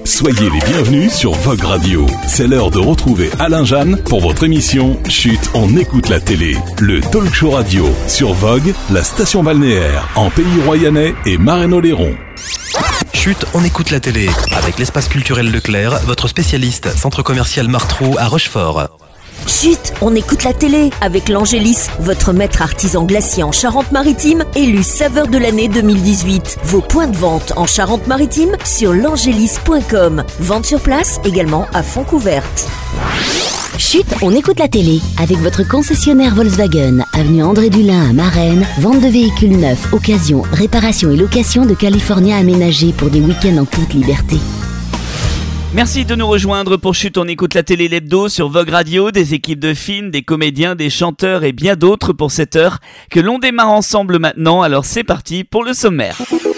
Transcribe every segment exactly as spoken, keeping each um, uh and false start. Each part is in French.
Soyez les bienvenus sur Vogue Radio. C'est l'heure de retrouver Alain Jeanne pour votre émission Chut, on écoute la télé. Le talk show radio sur Vogue, la station balnéaire en Pays Royannais et Marennes-Oléron. Chut, on écoute la télé avec l'espace culturel Leclerc, votre spécialiste centre commercial Martrou à Rochefort. Chut, on écoute la télé avec l'Angélis, votre maître artisan glacier en Charente-Maritime, élu saveur de l'année deux mille dix-huit. Vos points de vente en Charente-Maritime sur l'angélis point com. Vente sur place également à Fontcouverte. Chut, on écoute la télé avec votre concessionnaire Volkswagen, avenue André Dulin à Marennes, vente de véhicules neufs, occasion, réparation et location de California aménagés pour des week-ends en toute liberté. Merci de nous rejoindre pour Chut, on écoute la télé l'hebdo sur Vogue Radio, des équipes de films, des comédiens, des chanteurs et bien d'autres pour cette heure que l'on démarre ensemble maintenant. Alors c'est parti pour le sommaire.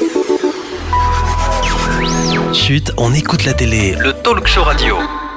Chut, on écoute la télé, le talk show radio.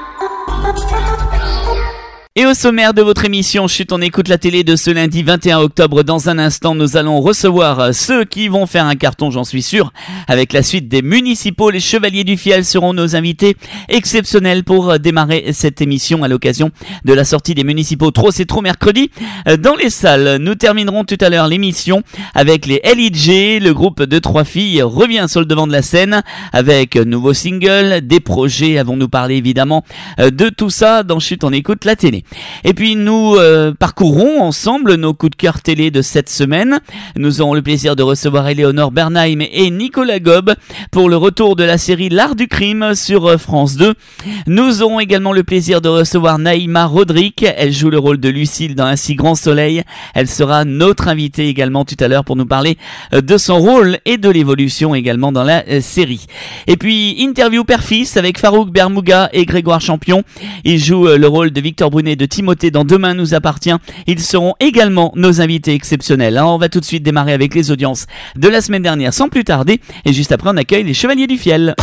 Et au sommaire de votre émission Chut, on écoute la télé de ce lundi vingt et un octobre. Dans un instant, nous allons recevoir ceux qui vont faire un carton, j'en suis sûr. Avec la suite des municipaux, les Chevaliers du Fiel seront nos invités exceptionnels pour démarrer cette émission à l'occasion de la sortie des municipaux Trop c'est trop mercredi dans les salles. Nous terminerons tout à l'heure l'émission avec les L I J. Le groupe de trois filles revient sur le devant de la scène avec nouveaux singles, des projets. Avons-nous parlé évidemment de tout ça dans Chut, on écoute la télé. Et puis nous euh, parcourrons ensemble nos coups de cœur télé de cette semaine. Nous aurons le plaisir de recevoir Éléonore Bernheim et Nicolas Gob pour le retour de la série L'Art du Crime sur France deux. Nous aurons également le plaisir de recevoir Naïma Rodrigue. Elle joue le rôle de Lucille dans Un si grand soleil. Elle sera notre invitée également tout à l'heure pour nous parler de son rôle et de l'évolution également dans la euh, série. Et puis interview père-fils avec Farouk Bermouga et Grégoire Champion. Ils jouent euh, le rôle de Victor Brunet de Timothée dans Demain nous appartient. Ils seront également nos invités exceptionnels. Alors on va tout de suite démarrer avec les audiences de la semaine dernière sans plus tarder. Et juste après on accueille les Chevaliers du Fiel.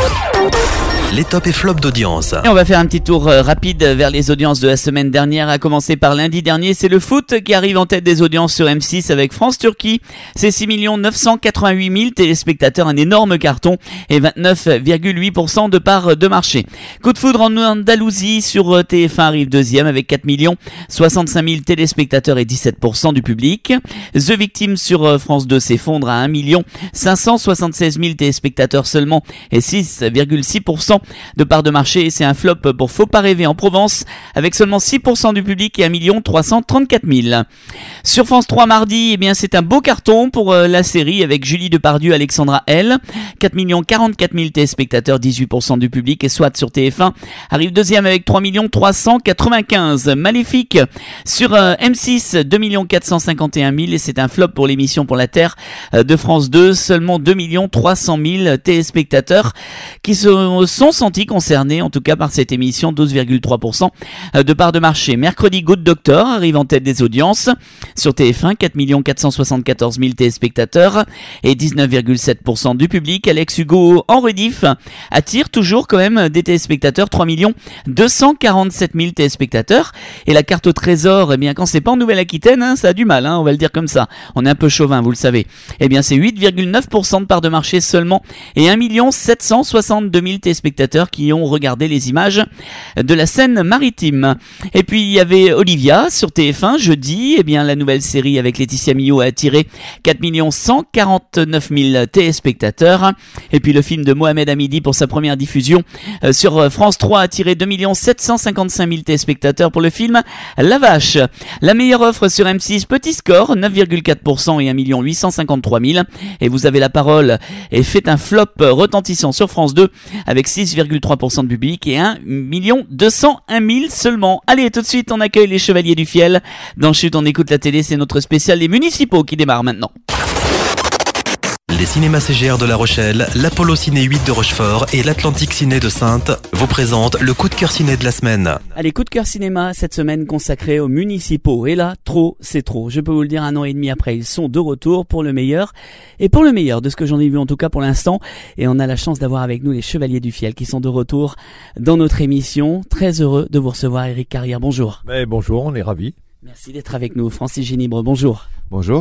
Les tops et flops d'audience. Et on va faire un petit tour euh, rapide vers les audiences de la semaine dernière, à commencer par lundi dernier. C'est le foot qui arrive en tête des audiences sur M six avec France-Turquie. C'est six millions neuf cent quatre-vingt-huit mille téléspectateurs, un énorme carton et vingt-neuf virgule huit pour cent de part de marché. Coup de foudre en Andalousie sur T F un arrive deuxième avec quatre millions soixante-cinq mille téléspectateurs et dix-sept pour cent du public. The Victim sur France deux s'effondre à un million cinq cent soixante-seize mille téléspectateurs seulement et six virgule six pour cent de part de marché. C'est un flop pour Faut pas rêver en Provence avec seulement six pour cent du public et un million trois cent trente-quatre mille. Sur France trois mardi, eh bien c'est un beau carton pour euh, la série avec Julie Depardieu, Alexandra L. quatre millions quarante-quatre mille téléspectateurs, dix-huit pour cent du public. Et Swat sur T F un arrive deuxième avec trois millions trois cent quatre-vingt-quinze. Maléfique sur euh, M six, deux millions quatre cent cinquante et un mille et c'est un flop pour l'émission Pour la Terre euh, de France deux, seulement deux millions trois cent mille téléspectateurs qui se sont sentis concernés en tout cas par cette émission, douze virgule trois pour cent de part de marché. Mercredi, Good Doctor arrive en tête des audiences sur T F un, quatre millions quatre cent soixante-quatorze mille téléspectateurs et dix-neuf virgule sept pour cent du public. Alex Hugo en rediff attire toujours quand même des téléspectateurs, trois millions deux cent quarante-sept mille téléspectateurs. Et la carte au trésor, eh bien quand c'est pas en Nouvelle-Aquitaine, hein, ça a du mal, hein, on va le dire comme ça. On est un peu chauvin, vous le savez. Eh bien c'est huit virgule neuf pour cent de part de marché seulement et un million sept cent soixante-deux mille téléspectateurs qui ont regardé les images de la Seine-Maritime. Et puis il y avait Olivia sur T F un jeudi. Eh bien la nouvelle série avec Laetitia Millot a attiré quatre millions cent quarante-neuf mille téléspectateurs. Et puis le film de Mohamed Hamidi pour sa première diffusion euh, sur France trois a attiré deux millions sept cent cinquante-cinq mille téléspectateurs pour le film La Vache. La meilleure offre sur M six, petit score, neuf virgule quatre pour cent et un million huit cent cinquante-trois mille. Et Vous avez la parole et fait un flop retentissant sur France deux avec six virgule trois pour cent de public et un million deux cent un mille seulement. Allez, tout de suite, on accueille les Chevaliers du Fiel. Dans Chut, on écoute la télé, c'est notre spécial Les Municipaux qui démarre maintenant. Les cinémas C G R de La Rochelle, l'Apollo Ciné huit de Rochefort et l'Atlantique Ciné de Saintes vous présentent le coup de cœur ciné de la semaine. Allez, coup de cœur cinéma cette semaine consacré aux municipaux. Et là, trop, c'est trop. Je peux vous le dire, un an et demi après, ils sont de retour pour le meilleur. Et pour le meilleur de ce que j'en ai vu en tout cas pour l'instant. Et on a la chance d'avoir avec nous les Chevaliers du Fiel qui sont de retour dans notre émission. Très heureux de vous recevoir, Éric Carrière. Bonjour. Mais bonjour, on est ravis. Merci d'être avec nous. Francis Génibre, bonjour. Bonjour.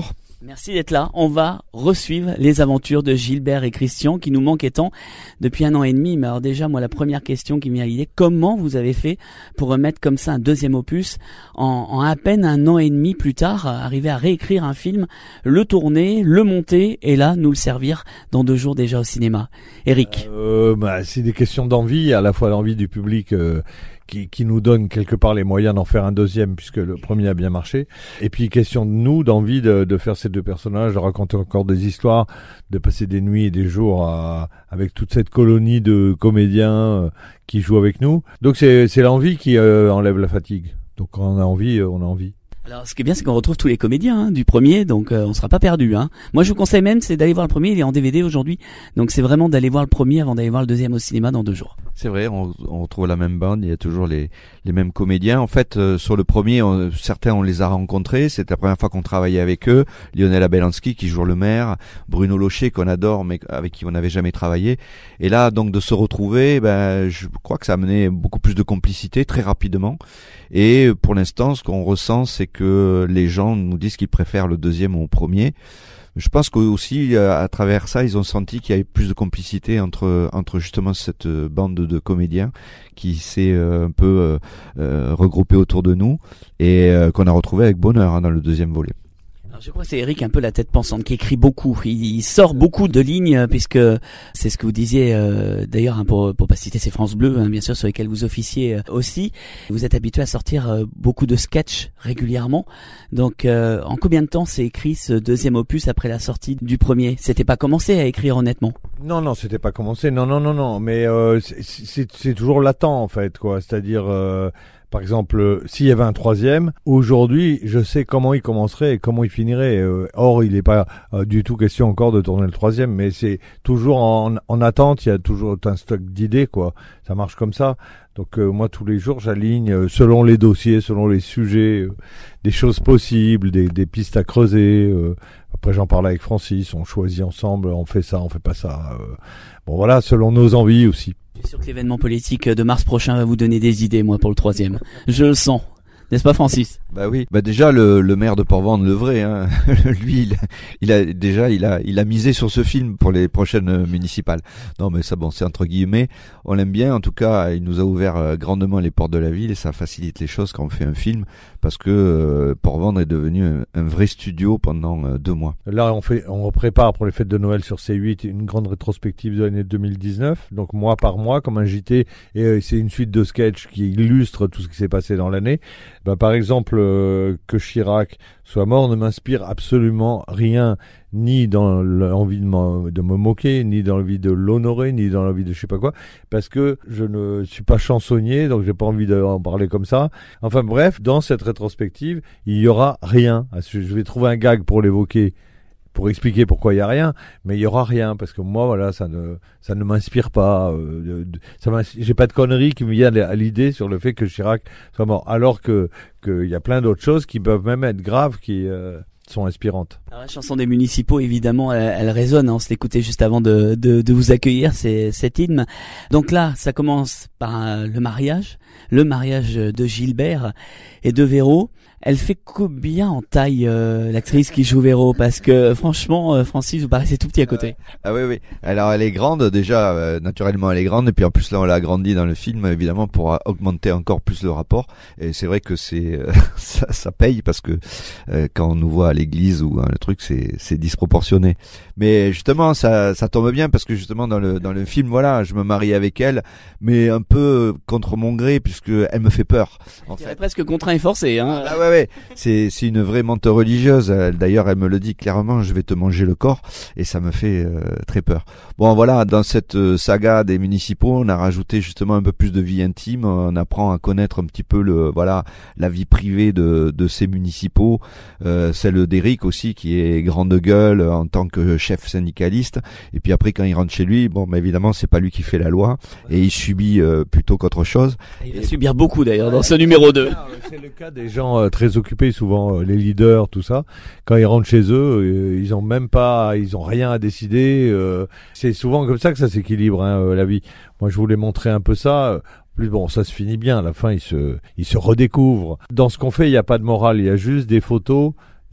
Merci d'être là. On va resuivre les aventures de Gilbert et Christian qui nous manquaient tant depuis un an et demi. Mais alors déjà, moi, la première question qui m'est à l'idée, comment vous avez fait pour remettre comme ça un deuxième opus en, en à peine un an et demi plus tard, arriver à réécrire un film, le tourner, le monter et là, nous le servir dans deux jours déjà au cinéma. Eric. Euh, bah, c'est des questions d'envie, à la fois l'envie du public euh, qui, qui nous donne quelque part les moyens d'en faire un deuxième puisque le premier a bien marché. Et puis question de nous, d'envie de, de faire ces deux personnages, de raconter encore des histoires, de passer des nuits et des jours à, avec toute cette colonie de comédiens euh, qui jouent avec nous. Donc c'est, c'est l'envie qui euh, enlève la fatigue. Donc quand on a envie, euh, on a envie. Alors, ce qui est bien, c'est qu'on retrouve tous les comédiens hein, du premier, donc euh, on sera pas perdu. Hein. Moi, je vous conseille même, c'est d'aller voir le premier. Il est en D V D aujourd'hui, donc c'est vraiment d'aller voir le premier avant d'aller voir le deuxième au cinéma dans deux jours. C'est vrai, on, on retrouve la même bande, il y a toujours les, les mêmes comédiens. En fait, euh, sur le premier, on, certains on les a rencontrés, c'était la première fois qu'on travaillait avec eux. Lionel Abelansky qui joue le maire, Bruno Locher qu'on adore mais avec qui on n'avait jamais travaillé. Et là, donc de se retrouver, ben, je crois que ça a amené beaucoup plus de complicité très rapidement. Et pour l'instant, ce qu'on ressent, c'est que les gens nous disent qu'ils préfèrent le deuxième au premier. Je pense qu'aussi, à travers ça, ils ont senti qu'il y avait plus de complicité entre entre justement cette bande de, de comédiens qui s'est euh, un peu euh, regroupée autour de nous et euh, qu'on a retrouvé avec bonheur hein, dans le deuxième volet. Alors je crois que c'est Eric un peu la tête pensante qui écrit beaucoup. Il, il sort beaucoup de lignes puisque c'est ce que vous disiez euh, d'ailleurs hein, pour pour pas citer c'est France Bleu hein, bien sûr sur lesquels vous officiez euh, aussi. Vous êtes habitué à sortir euh, beaucoup de sketchs régulièrement. Donc euh, en combien de temps s'est écrit ce deuxième opus après la sortie du premier? C'était pas commencé à écrire honnêtement. Non non, c'était pas commencé. Non non non non, mais euh, c'est, c'est c'est toujours latent en fait quoi. C'est-à-dire euh, par exemple, euh, s'il y avait un troisième, aujourd'hui, je sais comment il commencerait et comment il finirait. Euh, or, il n'est pas euh, du tout question encore de tourner le troisième, mais c'est toujours en, en attente. Il y a toujours un stock d'idées, quoi. Ça marche comme ça. Donc euh, moi, tous les jours, j'aligne euh, selon les dossiers, selon les sujets, euh, des choses possibles, des, des pistes à creuser. Euh, après, j'en parle avec Francis. On choisit ensemble. On fait ça, on fait pas ça. Euh, bon, voilà, selon nos envies aussi. Je suis sûr que l'événement politique de mars prochain va vous donner des idées, moi, pour le troisième. Je le sens. N'est-ce pas, Francis? Bah oui. Bah déjà le, le maire de Port-Vendres, le vrai, hein, lui, il, il a déjà, il a, il a misé sur ce film pour les prochaines municipales. Non, mais ça, bon, c'est entre guillemets. On l'aime bien. En tout cas, il nous a ouvert grandement les portes de la ville et ça facilite les choses quand on fait un film parce que euh, Port-Vendres est devenu un, un vrai studio pendant euh, deux mois. Là, on fait, on prépare pour les fêtes de Noël sur C huit une grande rétrospective de l'année deux mille dix-neuf. Donc mois par mois, comme un J T, et euh, c'est une suite de sketchs qui illustre tout ce qui s'est passé dans l'année. Bah, par exemple, euh, que Chirac soit mort ne m'inspire absolument rien, ni dans l'envie de, m'en, de me moquer, ni dans l'envie de l'honorer, ni dans l'envie de je sais pas quoi, parce que je ne suis pas chansonnier, donc j'ai pas envie d'en parler comme ça. Enfin bref, dans cette rétrospective, il y aura rien. Je vais trouver un gag pour l'évoquer, pour expliquer pourquoi il y a rien, mais il y aura rien parce que moi voilà ça ne ça ne m'inspire pas. Euh, de, de, ça j'ai pas de conneries qui me viennent à l'idée sur le fait que Chirac soit mort, alors que qu'il y a plein d'autres choses qui peuvent même être graves qui euh, sont inspirantes. Alors, la chanson des municipaux, évidemment, elle, elle résonne. Hein, on se l'écoutait juste avant de, de, de vous accueillir, c'est cet hymne. Donc là, ça commence par euh, le mariage, le mariage de Gilbert et de Véro. Elle fait combien en taille euh, l'actrice qui joue Véro? Parce que franchement, euh, Francis, vous paraissez tout petit à côté. Ah oui, oui. Alors elle est grande déjà, euh, naturellement elle est grande, et puis en plus là on l'a agrandie dans le film évidemment pour augmenter encore plus le rapport. Et c'est vrai que c'est euh, ça, ça paye parce que euh, quand on nous voit à l'église ou hein, le truc c'est c'est disproportionné. Mais justement ça ça tombe bien parce que justement dans le dans le film voilà je me marie avec elle, mais un peu contre mon gré puisque elle me fait peur. En fait. Presque contraint et forcé, hein. Ah ouais ouais. C'est c'est une vraie menteuse religieuse. D'ailleurs, elle me le dit clairement, je vais te manger le corps, et ça me fait euh, très peur. Bon, voilà, dans cette euh, saga des municipaux, on a rajouté justement un peu plus de vie intime. On apprend à connaître un petit peu le voilà la vie privée de de ces municipaux, euh, celle d'Éric aussi qui est grande gueule en tant que chef syndicaliste. Et puis après, quand il rentre chez lui, bon, bah, évidemment, c'est pas lui qui fait la loi et il subit euh, plutôt qu'autre chose. Et il va et... subir beaucoup d'ailleurs dans ce numéro deux. C'est le cas des gens euh, très occupés, souvent euh, les leaders, tout ça. Quand ils rentrent chez eux, euh, ils ont même pas, ils ont rien à décider. Euh, c'est souvent comme ça que ça s'équilibre, hein, euh, la vie. Moi, je voulais montrer un peu ça. Plus bon, ça se finit bien. À la fin, ils se, ils se redécouvrent. Dans ce qu'on fait, il n'y a pas de morale. Il y a juste des photos,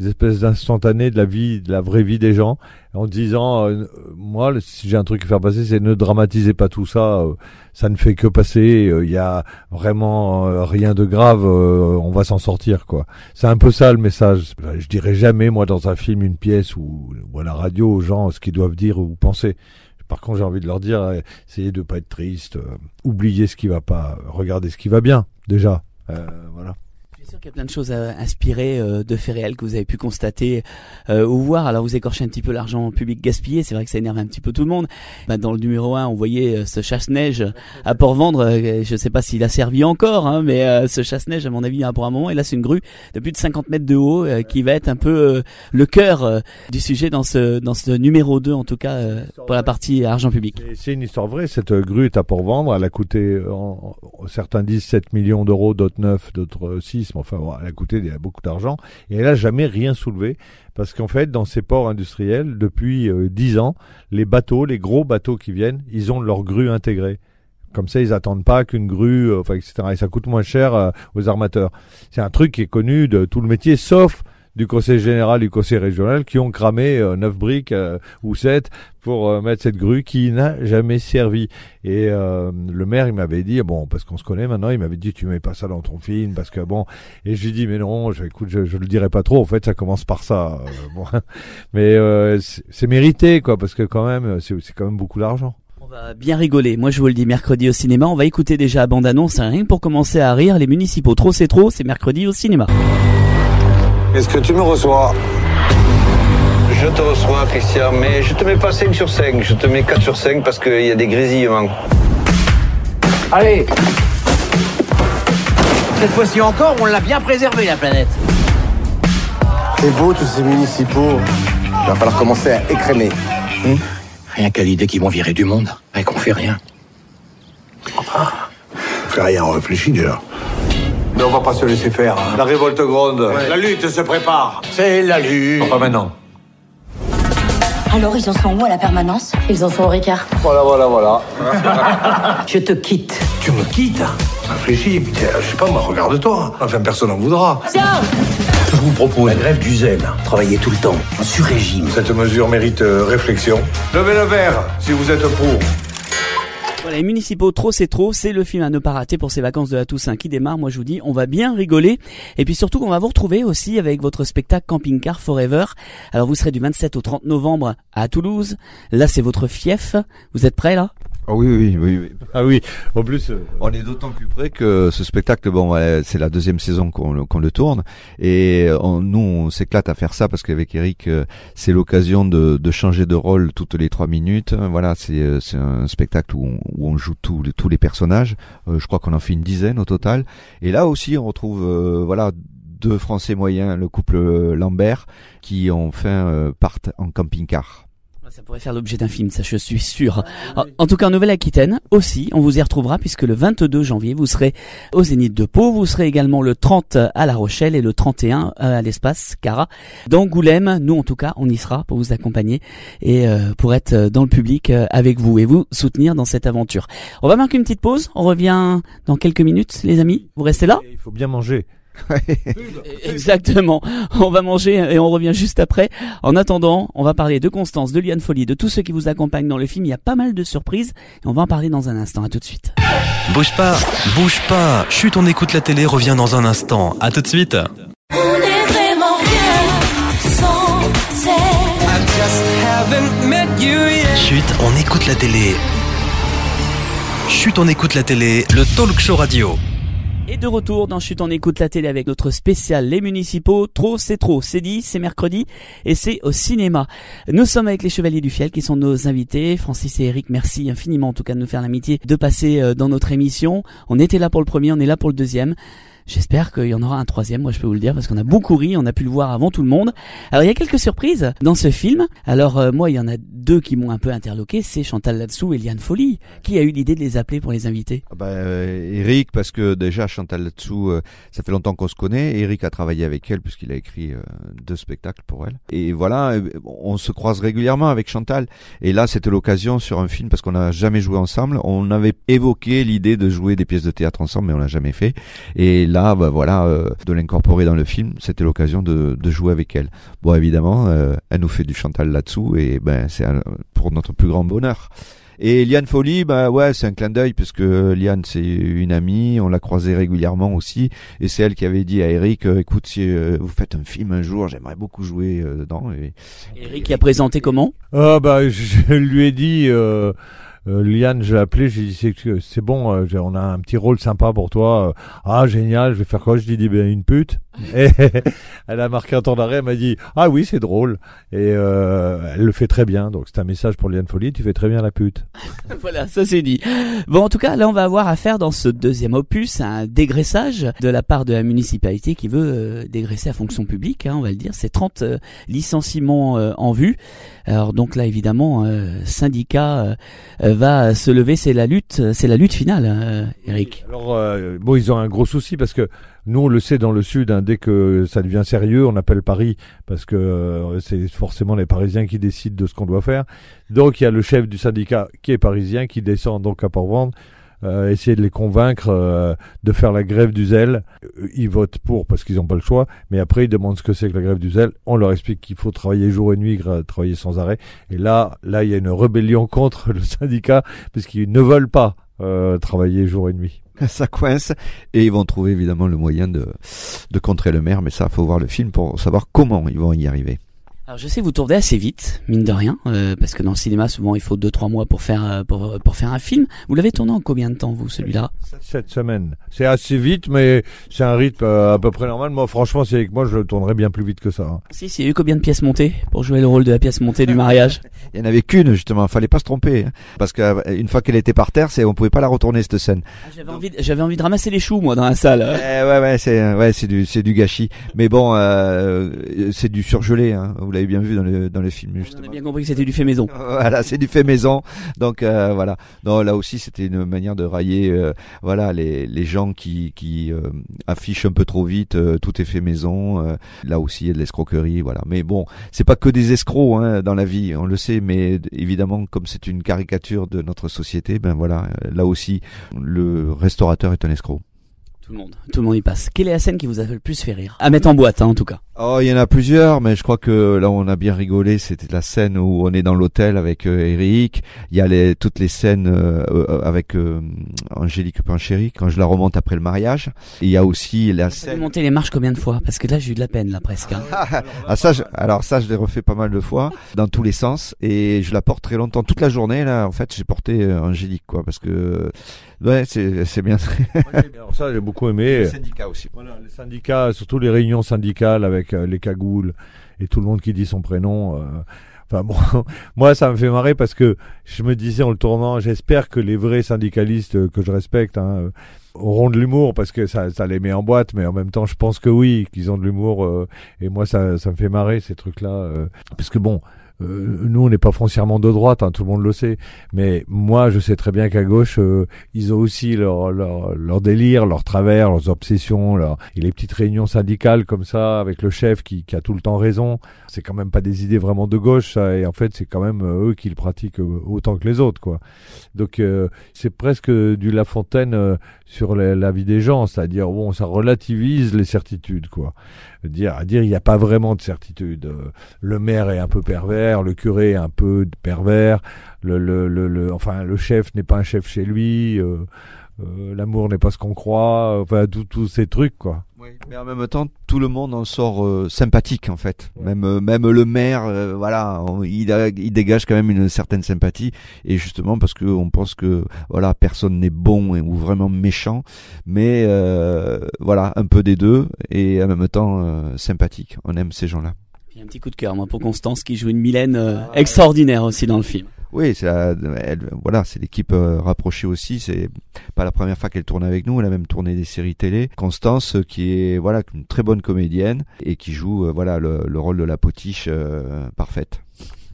des espèces d'instantanés de la vie, de la vraie vie des gens, en disant, euh, moi, si j'ai un truc à faire passer, c'est ne dramatisez pas tout ça, euh, ça ne fait que passer, il euh, y a vraiment euh, rien de grave, euh, on va s'en sortir, quoi. C'est un peu ça le message. Je dirais jamais, moi, dans un film, une pièce ou, ou à la radio aux gens ce qu'ils doivent dire ou penser. Par contre, j'ai envie de leur dire, euh, essayez de pas être triste, euh, oubliez ce qui va pas, regardez ce qui va bien, déjà. Euh, voilà. Je suis sûr qu'il y a plein de choses à inspirer euh, de faits réels que vous avez pu constater euh, ou voir. Alors vous écorchez un petit peu l'argent public gaspillé, c'est vrai que ça énerve un petit peu tout le monde. Bah, dans le numéro un, on voyait euh, ce chasse-neige à Port-Vendre, euh, je sais pas s'il a servi encore, hein, mais euh, ce chasse-neige à mon avis hein, pour un moment, et là c'est une grue de plus de cinquante mètres de haut euh, qui va être un peu euh, le cœur euh, du sujet dans ce dans ce numéro deux en tout cas euh, pour la partie argent public. Et c'est une histoire vraie, cette grue est à Port-Vendre, elle a coûté, en, en, certains disent sept millions d'euros, d'autres neuf, d'autres six, mais enfin bon, elle a coûté beaucoup d'argent et elle a jamais rien soulevé parce qu'en fait dans ces ports industriels depuis euh, dix ans les bateaux, les gros bateaux qui viennent, ils ont leur grue intégrée. Comme ça, ils attendent pas qu'une grue, euh, enfin, et cetera. Et ça coûte moins cher euh, aux armateurs. C'est un truc qui est connu de tout le métier, sauf du conseil général, du conseil régional, qui ont cramé euh, neuf briques euh, ou sept pour euh, mettre cette grue qui n'a jamais servi. Et euh, le maire, il m'avait dit, bon, parce qu'on se connaît maintenant, il m'avait dit, tu mets pas ça dans ton film, parce que bon. Et je lui dis, mais non, je, écoute, je, je le dirai pas trop. En fait, ça commence par ça. Euh, bon, mais euh, c'est, c'est mérité, quoi, parce que quand même, c'est, c'est quand même beaucoup d'argent. On va bien rigoler. Moi, je vous le dis, mercredi au cinéma. On va écouter déjà la bande-annonce, hein, rien que pour commencer à rire. Les municipaux, trop c'est trop, c'est mercredi au cinéma. Est-ce que tu me reçois ? Je te reçois, Christian, mais je te mets pas cinq sur cinq, je te mets quatre sur cinq parce qu'il y a des grésillements. Allez ! Cette fois-ci encore, on l'a bien préservé, la planète. C'est beau, tous ces municipaux. Il va falloir commencer à écrémer. Hum Rien qu'à l'idée qu'ils vont virer du monde, et qu'on fait rien. Enfin, on fait rien, on réfléchit déjà. Mais on va pas se laisser faire. Hein. La révolte gronde. Ouais. La lutte se prépare. C'est la lutte. Non, pas maintenant. Alors, ils en sont où à la permanence ? Ils en sont au Ricard. Voilà, voilà, voilà. Je te quitte. Tu me quittes ? Réfléchis, putain, je sais pas, moi, regarde-toi. Enfin, personne n'en voudra. Tiens ! Je vous propose la grève du zèle. Travailler tout le temps, en sur-régime. Cette mesure mérite euh, réflexion. Levez le verre, si vous êtes pour. Voilà, les municipaux, trop c'est trop, c'est le film à ne pas rater pour ces vacances de la Toussaint qui démarrent. Moi je vous dis, on va bien rigoler. Et puis surtout qu'on va vous retrouver aussi avec votre spectacle Camping Car Forever. Alors vous serez du vingt-sept au trente novembre à Toulouse. Là c'est votre fief. Vous êtes prêts là ? Ah oui, oui, oui, oui. Ah oui, en plus... Euh... On est d'autant plus près que ce spectacle, bon, ouais, c'est la deuxième saison qu'on, qu'on le tourne, et on, nous, on s'éclate à faire ça parce qu'avec Eric, euh, c'est l'occasion de, de changer de rôle toutes les trois minutes. Voilà, c'est, c'est un spectacle où on, où on joue tous les, tous les personnages. Euh, je crois qu'on en fait une dizaine au total. Et là aussi, on retrouve, euh, voilà, deux Français moyens, le couple Lambert, qui enfin euh, partent en camping-car. Ça pourrait faire l'objet d'un film, ça je suis sûr. En tout cas, en Nouvelle-Aquitaine aussi, on vous y retrouvera puisque le vingt-deux janvier, vous serez au Zénith de Pau, vous serez également le trente à La Rochelle et le trente et un à l'Espace Cara d'Angoulême. Nous, en tout cas, on y sera pour vous accompagner et euh, pour être dans le public euh, avec vous et vous soutenir dans cette aventure. On va marquer une petite pause, on revient dans quelques minutes, les amis. Vous restez là ? Il faut bien manger. Exactement, on va manger et on revient juste après. En attendant, on va parler de Constance, de Liane Folly, de tous ceux qui vous accompagnent dans le film. Il y a pas mal de surprises et on va en parler dans un instant. À tout de suite. Bouge pas, bouge pas. Chut, on écoute la télé, revient dans un instant. À tout de suite. On est vraiment bien sans elle. Chut, on écoute la télé. Chut, on écoute la télé, le talk show radio. Et de retour dans Chut, on écoute la télé avec notre spécial Les Municipaux. Trop, c'est trop. C'est dit, c'est mercredi et c'est au cinéma. Nous sommes avec les Chevaliers du Fiel qui sont nos invités. Francis et Eric, merci infiniment en tout cas de nous faire l'amitié de passer dans notre émission. On était là pour le premier, on est là pour le deuxième. J'espère qu'il y en aura un troisième, moi je peux vous le dire, parce qu'on a beaucoup ri, on a pu le voir avant tout le monde. Alors il y a quelques surprises dans ce film. Alors euh, moi il y en a deux qui m'ont un peu interloqué, c'est Chantal Latsou et Liane Folly. Qui a eu l'idée de les appeler pour les inviter ? Ah bah, euh, Eric, parce que déjà Chantal Latsou, euh, ça fait longtemps qu'on se connaît. Eric a travaillé avec elle puisqu'il a écrit euh, deux spectacles pour elle. Et voilà, euh, on se croise régulièrement avec Chantal. Et là c'était l'occasion sur un film parce qu'on n'a jamais joué ensemble. On avait évoqué l'idée de jouer des pièces de théâtre ensemble, mais on l'a jamais fait. Et là, bah, voilà, euh, de l'incorporer dans le film, c'était l'occasion de, de jouer avec elle. Bon, évidemment, euh, elle nous fait du Chantal là-dessous et ben c'est un, pour notre plus grand bonheur. Et Liane Folly, bah ouais, c'est un clin d'œil parce que Liane c'est une amie, on l'a croisée régulièrement aussi, et c'est elle qui avait dit à Eric, euh, écoute, si euh, vous faites un film un jour, j'aimerais beaucoup jouer euh, dedans. Et Eric qui a présenté comment? Ah bah je lui ai dit. Euh... Euh, Liane, je l'ai appelé, j'ai dit c'est, c'est bon, euh, on a un petit rôle sympa pour toi. Euh, ah génial, je vais faire quoi? Je lui ai dit ben une pute. Et elle a marqué un temps d'arrêt, elle m'a dit ah oui c'est drôle. Et euh, elle le fait très bien, donc c'est un message pour Liane Folly, tu fais très bien la pute. Voilà, ça c'est dit. Bon en tout cas là on va avoir affaire dans ce deuxième opus à un dégraissage de la part de la municipalité qui veut euh, dégraisser la fonction publique, hein, on va le dire. C'est trente euh, licenciements euh, en vue. Alors donc là évidemment euh, syndicat euh, va se lever, c'est la lutte, c'est la lutte finale, euh, Eric. Alors euh, bon, ils ont un gros souci parce que nous on le sait dans le sud, hein, dès que ça devient sérieux, on appelle Paris parce que euh, c'est forcément les Parisiens qui décident de ce qu'on doit faire. Donc il y a le chef du syndicat qui est parisien qui descend donc à Port-Vendre. Euh, essayer de les convaincre euh, de faire la grève du zèle. Euh, ils votent pour parce qu'ils n'ont pas le choix, mais après ils demandent ce que c'est que la grève du zèle. On leur explique qu'il faut travailler jour et nuit, gra- travailler sans arrêt. Et là, là, il y a une rébellion contre le syndicat parce qu'ils ne veulent pas euh, travailler jour et nuit. Ça coince et ils vont trouver évidemment le moyen de, de contrer le maire, mais ça, faut voir le film pour savoir comment ils vont y arriver. Alors je sais vous tournez assez vite, mine de rien, euh, parce que dans le cinéma souvent il faut deux trois mois pour faire euh, pour pour faire un film. Vous l'avez tourné en combien de temps vous celui-là? Sept semaines. C'est assez vite, mais c'est un rythme euh, à peu près normal. Moi franchement, c'est avec moi je le tournerais bien plus vite que ça. Hein. Si, si, il y a eu combien de pièces montées pour jouer le rôle de la pièce montée du mariage? Il y en avait qu'une justement, fallait pas se tromper, hein, parce qu'une fois qu'elle était par terre, c'est on pouvait pas la retourner cette scène. Ah, j'avais envie, de, j'avais envie de ramasser les choux moi dans la salle. Eh, ouais ouais c'est ouais c'est du c'est du gâchis. Mais bon, euh, c'est du surgelé. Hein, vous l'avez bien vu dans le dans le film justement. On a bien compris que c'était du fait maison. Voilà, c'est du fait maison. Donc euh, voilà. Non, là aussi c'était une manière de railler euh, voilà les les gens qui qui euh, affichent un peu trop vite euh, tout est fait maison. Euh, là aussi il y a de l'escroquerie, voilà. Mais bon, c'est pas que des escrocs hein, dans la vie, on le sait, mais évidemment comme c'est une caricature de notre société, ben voilà, là aussi le restaurateur est un escroc. Tout le monde, tout le monde y passe. Quelle est la scène qui vous a le plus fait rire? À mettre en boîte, hein, en tout cas. Oh, il y en a plusieurs, mais je crois que là où on a bien rigolé, c'était la scène où on est dans l'hôtel avec euh, Eric. Il y a les, toutes les scènes euh, euh, avec euh, Angélique Panchéry, quand je la remonte après le mariage. Et il y a aussi la Vous scène... avez monté les marches combien de fois? Parce que là, j'ai eu de la peine, là, presque. Hein. ah, ça, je... Alors ça, je l'ai refait pas mal de fois, dans tous les sens. Et je la porte très longtemps. Toute la journée, là, en fait, j'ai porté euh, Angélique, quoi, parce que... Ouais, c'est, c'est bien. Alors ça, j'ai beaucoup aimé. Les syndicats aussi. Voilà, les syndicats, surtout les réunions syndicales avec euh, les cagoules et tout le monde qui dit son prénom. Euh, enfin bon, moi, ça me fait marrer parce que je me disais en le tournant, j'espère que les vrais syndicalistes euh, que je respecte hein, auront de l'humour parce que ça, ça les met en boîte, mais en même temps, je pense que oui, qu'ils ont de l'humour. Euh, et moi, ça, ça me fait marrer ces trucs-là, euh, parce que bon. Euh, nous, on n'est pas foncièrement de droite, hein, tout le monde le sait. Mais moi, je sais très bien qu'à gauche, euh, ils ont aussi leur, leur, leur délire, leur travers, leurs obsessions, leur... et les petites réunions syndicales comme ça, avec le chef qui, qui a tout le temps raison. C'est quand même pas des idées vraiment de gauche, ça. Et en fait, c'est quand même euh, eux qui le pratiquent euh, autant que les autres, quoi. Donc, euh, c'est presque du La Fontaine euh, sur la, la vie des gens, c'est-à-dire bon, ça relativise les certitudes, quoi. Dire, à dire, il n'y a pas vraiment de certitude. Euh, le maire est un peu pervers, le curé est un peu pervers, le, le, le, le enfin, le chef n'est pas un chef chez lui, euh, euh, l'amour n'est pas ce qu'on croit, enfin, tous ces trucs, quoi. Oui, mais en même temps, tout le monde en sort euh, sympathique, en fait. Ouais. Même, euh, même le maire, euh, voilà, on, il, a, il dégage quand même une certaine sympathie. Et justement, parce que on pense que, voilà, personne n'est bon ou vraiment méchant, mais euh, voilà, un peu des deux et en même temps euh, sympathique. On aime ces gens-là. Il y a un petit coup de cœur, moi, pour Constance, qui joue une Mylène euh, extraordinaire aussi dans le film. Oui, c'est la, elle, voilà, c'est l'équipe euh, rapprochée aussi. C'est pas la première fois qu'elle tourne avec nous. Elle a même tourné des séries télé. Constance, qui est voilà une très bonne comédienne et qui joue euh, voilà le, le rôle de la potiche euh, parfaite.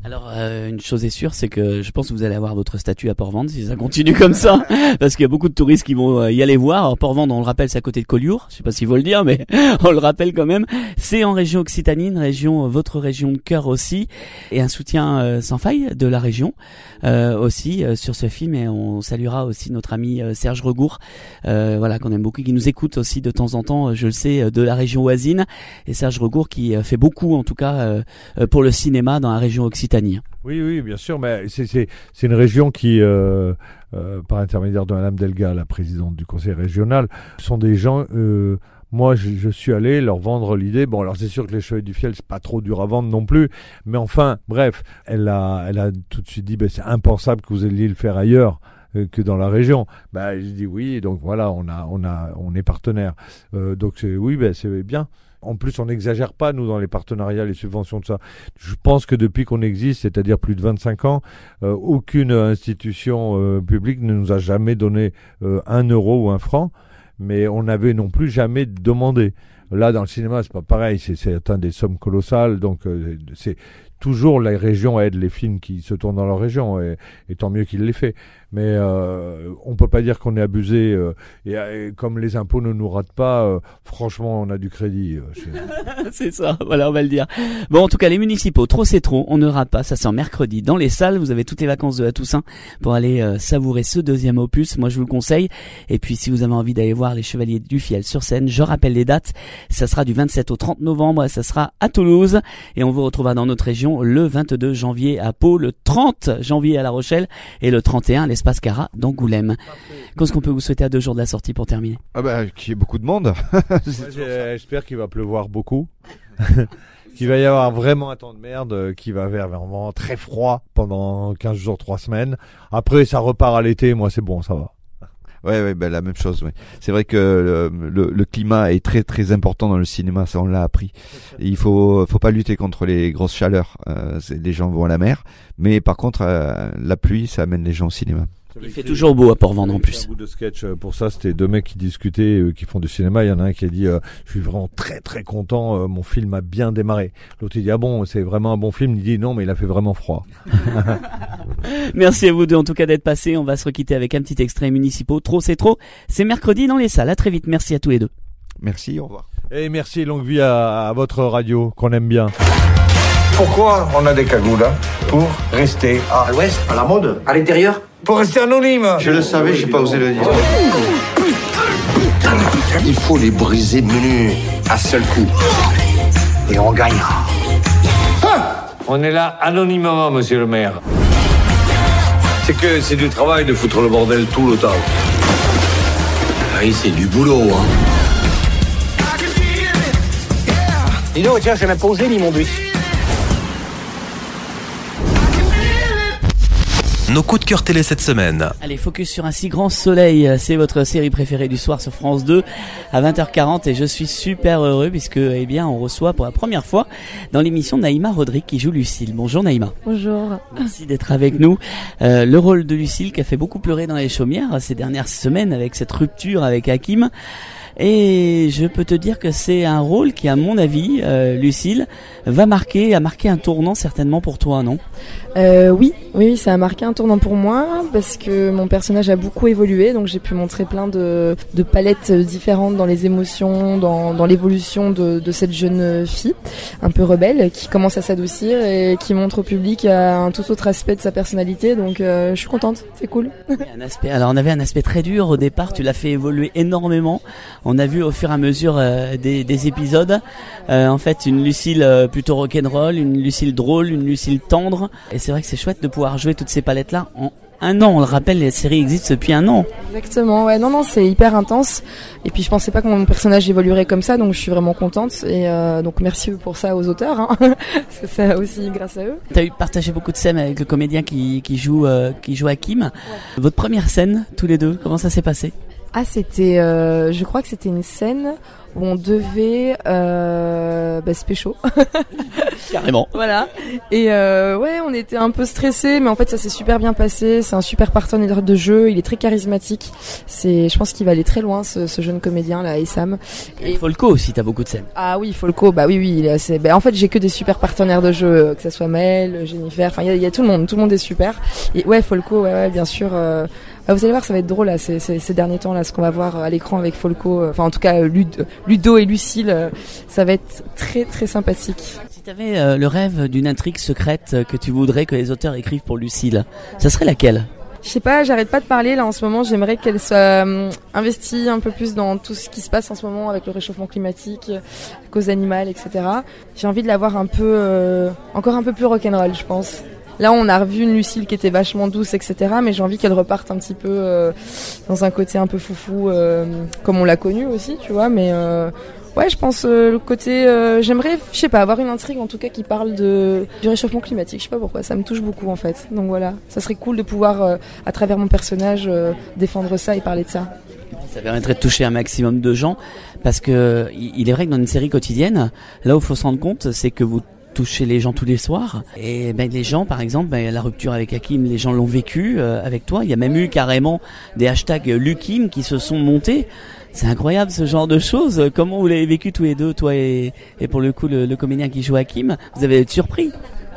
Alors euh, une chose est sûre, c'est que je pense que vous allez avoir votre statut à Port-Vendre si ça continue comme ça, parce qu'il y a beaucoup de touristes qui vont euh, y aller voir. Alors Port-Vendre, on le rappelle, c'est à côté de Collioure, je sais pas s'il faut le dire, mais on le rappelle quand même. C'est en région Occitanie, une région, euh, votre région de cœur aussi, et un soutien euh, sans faille de la région euh, aussi euh, sur ce film. Et on saluera aussi notre ami euh, Serge Regour, euh, voilà, qu'on aime beaucoup, qui nous écoute aussi de temps en temps, je le sais, euh, de la région voisine. Et Serge Regour qui euh, fait beaucoup, en tout cas, euh, euh, pour le cinéma dans la région Occitanie. Oui, oui, bien sûr, mais c'est, c'est, c'est une région qui, euh, euh, par intermédiaire de Madame Delga, la présidente du conseil régional, sont des gens... Euh, moi, je, je suis allé leur vendre l'idée. Bon, alors c'est sûr que les Chevaliers du Fiel, c'est pas trop dur à vendre non plus, mais enfin, bref, elle a, elle a tout de suite dit, ben, c'est impensable que vous alliez le faire ailleurs que dans la région. Bah, j'ai dit oui, donc voilà, on a, on a, on est partenaire. Euh, donc c'est, oui, ben c'est bien. En plus, on n'exagère pas, nous, dans les partenariats, les subventions, tout ça. Je pense que depuis qu'on existe, c'est-à-dire plus de vingt-cinq ans, euh, aucune institution euh, publique ne nous a jamais donné euh, un euro ou un franc, mais on n'avait non plus jamais demandé. Là, dans le cinéma, c'est pas pareil, c'est, c'est atteint des sommes colossales, donc euh, c'est toujours la région aide les films qui se tournent dans leur région, et, et tant mieux qu'il les fait. Mais euh, on peut pas dire qu'on est abusé, euh, et, et comme les impôts ne nous ratent pas, euh, franchement, on a du crédit. Euh, chez... C'est ça, voilà, on va le dire. Bon, en tout cas, les municipaux, trop c'est trop, on ne rate pas, ça sort mercredi dans les salles. Vous avez toutes les vacances de la Toussaint pour aller euh, savourer ce deuxième opus. Moi, je vous le conseille. Et puis, si vous avez envie d'aller voir les Chevaliers du Fiel sur scène, je rappelle les dates. Ça sera du vingt-sept au trente novembre, et ça sera à Toulouse. Et on vous retrouvera dans notre région le vingt-deux janvier à Pau, le trente janvier à La Rochelle et le trente et un à l'Espace Cara d'Angoulême. Qu'est-ce qu'on peut vous souhaiter à deux jours de la sortie pour terminer? Ah bah, qu'il y ait beaucoup de monde. Moi, j'espère qu'il va pleuvoir beaucoup. Qu'il va y avoir vraiment un temps de merde, qu'il va faire vraiment très froid pendant quinze jours, trois semaines. Après, ça repart à l'été. Moi, c'est bon, ça va. Ouais, ouais, ben la même chose. Ouais. C'est vrai que le, le, le climat est très très important dans le cinéma, ça on l'a appris. Et il faut faut pas lutter contre les grosses chaleurs. Euh, c'est, les gens vont à la mer, mais par contre euh, la pluie, ça amène les gens au cinéma. Il fait toujours beau à Port-Vendre en plus. Un bout de sketch pour ça, c'était deux mecs qui discutaient, euh, qui font du cinéma. Il y en a un qui a dit euh, je suis vraiment très très content, euh, mon film a bien démarré. L'autre il dit ah bon, c'est vraiment un bon film. Il dit non, mais il a fait vraiment froid. Merci à vous deux en tout cas d'être passés. On va se requitter avec un petit extrait municipaux. Trop c'est trop. C'est mercredi dans les salles. À très vite. Merci à tous les deux. Merci, au revoir. Et merci, longue vie à, à votre radio qu'on aime bien. Pourquoi on a des cagoules hein? Pour rester à l'ouest, à la mode, à l'intérieur. Pour rester anonyme. Je le savais, j'ai pas osé le dire. Il faut les briser menus à seul coup. Et on gagnera. Ah, on est là anonymement, monsieur le maire. C'est que c'est du travail de foutre le bordel tout le temps. Oui, c'est du boulot, hein. Dis donc, tiens, j'ai même posé l'immonbus. Nos coups de cœur télé cette semaine. Allez, focus sur Un si grand soleil, c'est votre série préférée du soir sur France deux à vingt heures quarante et je suis super heureux puisque eh bien on reçoit pour la première fois dans l'émission Naïma Rodrigue qui joue Lucille. Bonjour Naïma. Bonjour. Merci d'être avec nous. Euh, le rôle de Lucille qui a fait beaucoup pleurer dans les chaumières ces dernières semaines avec cette rupture avec Hakim. Et je peux te dire que c'est un rôle qui, à mon avis, euh, Lucille, va marquer, a marqué un tournant certainement pour toi, non ? euh, Oui, oui, ça a marqué un tournant pour moi parce que mon personnage a beaucoup évolué, donc j'ai pu montrer plein de, de palettes différentes dans les émotions, dans, dans l'évolution de, de cette jeune fille un peu rebelle qui commence à s'adoucir et qui montre au public un tout autre aspect de sa personnalité. Donc euh, je suis contente, c'est cool. Un aspect, alors on avait un aspect très dur au départ, tu l'as fait évoluer énormément. On a vu au fur et à mesure euh, des, des épisodes, euh, en fait, une Lucille euh, plutôt rock'n'roll, une Lucille drôle, une Lucille tendre. Et c'est vrai que c'est chouette de pouvoir jouer toutes ces palettes-là en un an. On le rappelle, les séries existent depuis un an. Exactement, ouais, non, non, c'est hyper intense. Et puis je pensais pas que mon personnage évoluerait comme ça, donc je suis vraiment contente. Et euh, donc merci pour ça aux auteurs, hein, parce que c'est aussi grâce à eux. T'as eu partagé beaucoup de scènes avec le comédien qui, qui joue, euh, qui joue Hakim. Ouais. Votre première scène, tous les deux, comment ça s'est passé ? Ah, c'était, euh, je crois que c'était une scène où on devait euh, bah, se pécho. Carrément. Voilà. Et euh, ouais, on était un peu stressés, mais en fait ça s'est super bien passé. C'est un super partenaire de jeu, il est très charismatique. C'est, je pense qu'il va aller très loin, ce, ce jeune comédien là, Essam. Et Folco aussi, t'as beaucoup de scènes. Ah oui, Folco, bah oui, oui, il est assez. Bah, en fait, j'ai que des super partenaires de jeu, que ça soit Maël, Jennifer. Enfin, il y a, y a tout le monde, tout le monde est super. Et ouais, Folco, ouais, ouais, bien sûr. Euh, bah, vous allez voir, ça va être drôle là, ces, ces, ces derniers temps là, ce qu'on va voir à l'écran avec Folco. Enfin, en tout cas, Lud, Ludo et Lucille, euh, ça va être très, très sympathique. Si t'avais euh, le rêve d'une intrigue secrète que tu voudrais que les auteurs écrivent pour Lucille, ça serait laquelle? Je sais pas, j'arrête pas de parler là en ce moment. J'aimerais qu'elle soit euh, investie un peu plus dans tout ce qui se passe en ce moment avec le réchauffement climatique, la cause animale, et cetera. J'ai envie de la voir un peu, euh, encore un peu plus rock'n'roll, je pense. Là, on a revu une Lucille qui était vachement douce, et cetera. Mais j'ai envie qu'elle reparte un petit peu euh, dans un côté un peu foufou, euh, comme on l'a connu aussi, tu vois. Mais euh, ouais, je pense euh, le côté. Euh, j'aimerais, je sais pas, avoir une intrigue en tout cas qui parle de du réchauffement climatique. Je sais pas pourquoi, ça me touche beaucoup en fait. Donc voilà, ça serait cool de pouvoir, euh, à travers mon personnage, euh, défendre ça et parler de ça. Ça permettrait de toucher un maximum de gens, parce que il est vrai que dans une série quotidienne, là où il faut se rendre compte, c'est que vous toucher les gens tous les soirs, et ben les gens, par exemple, ben, la rupture avec Hakim, les gens l'ont vécu euh, avec toi. Il y a même eu carrément des hashtags Lukim qui se sont montés. C'est incroyable ce genre de choses. Comment vous l'avez vécu tous les deux, toi et, et pour le coup le, le comédien qui joue Hakim? Vous avez été surpris?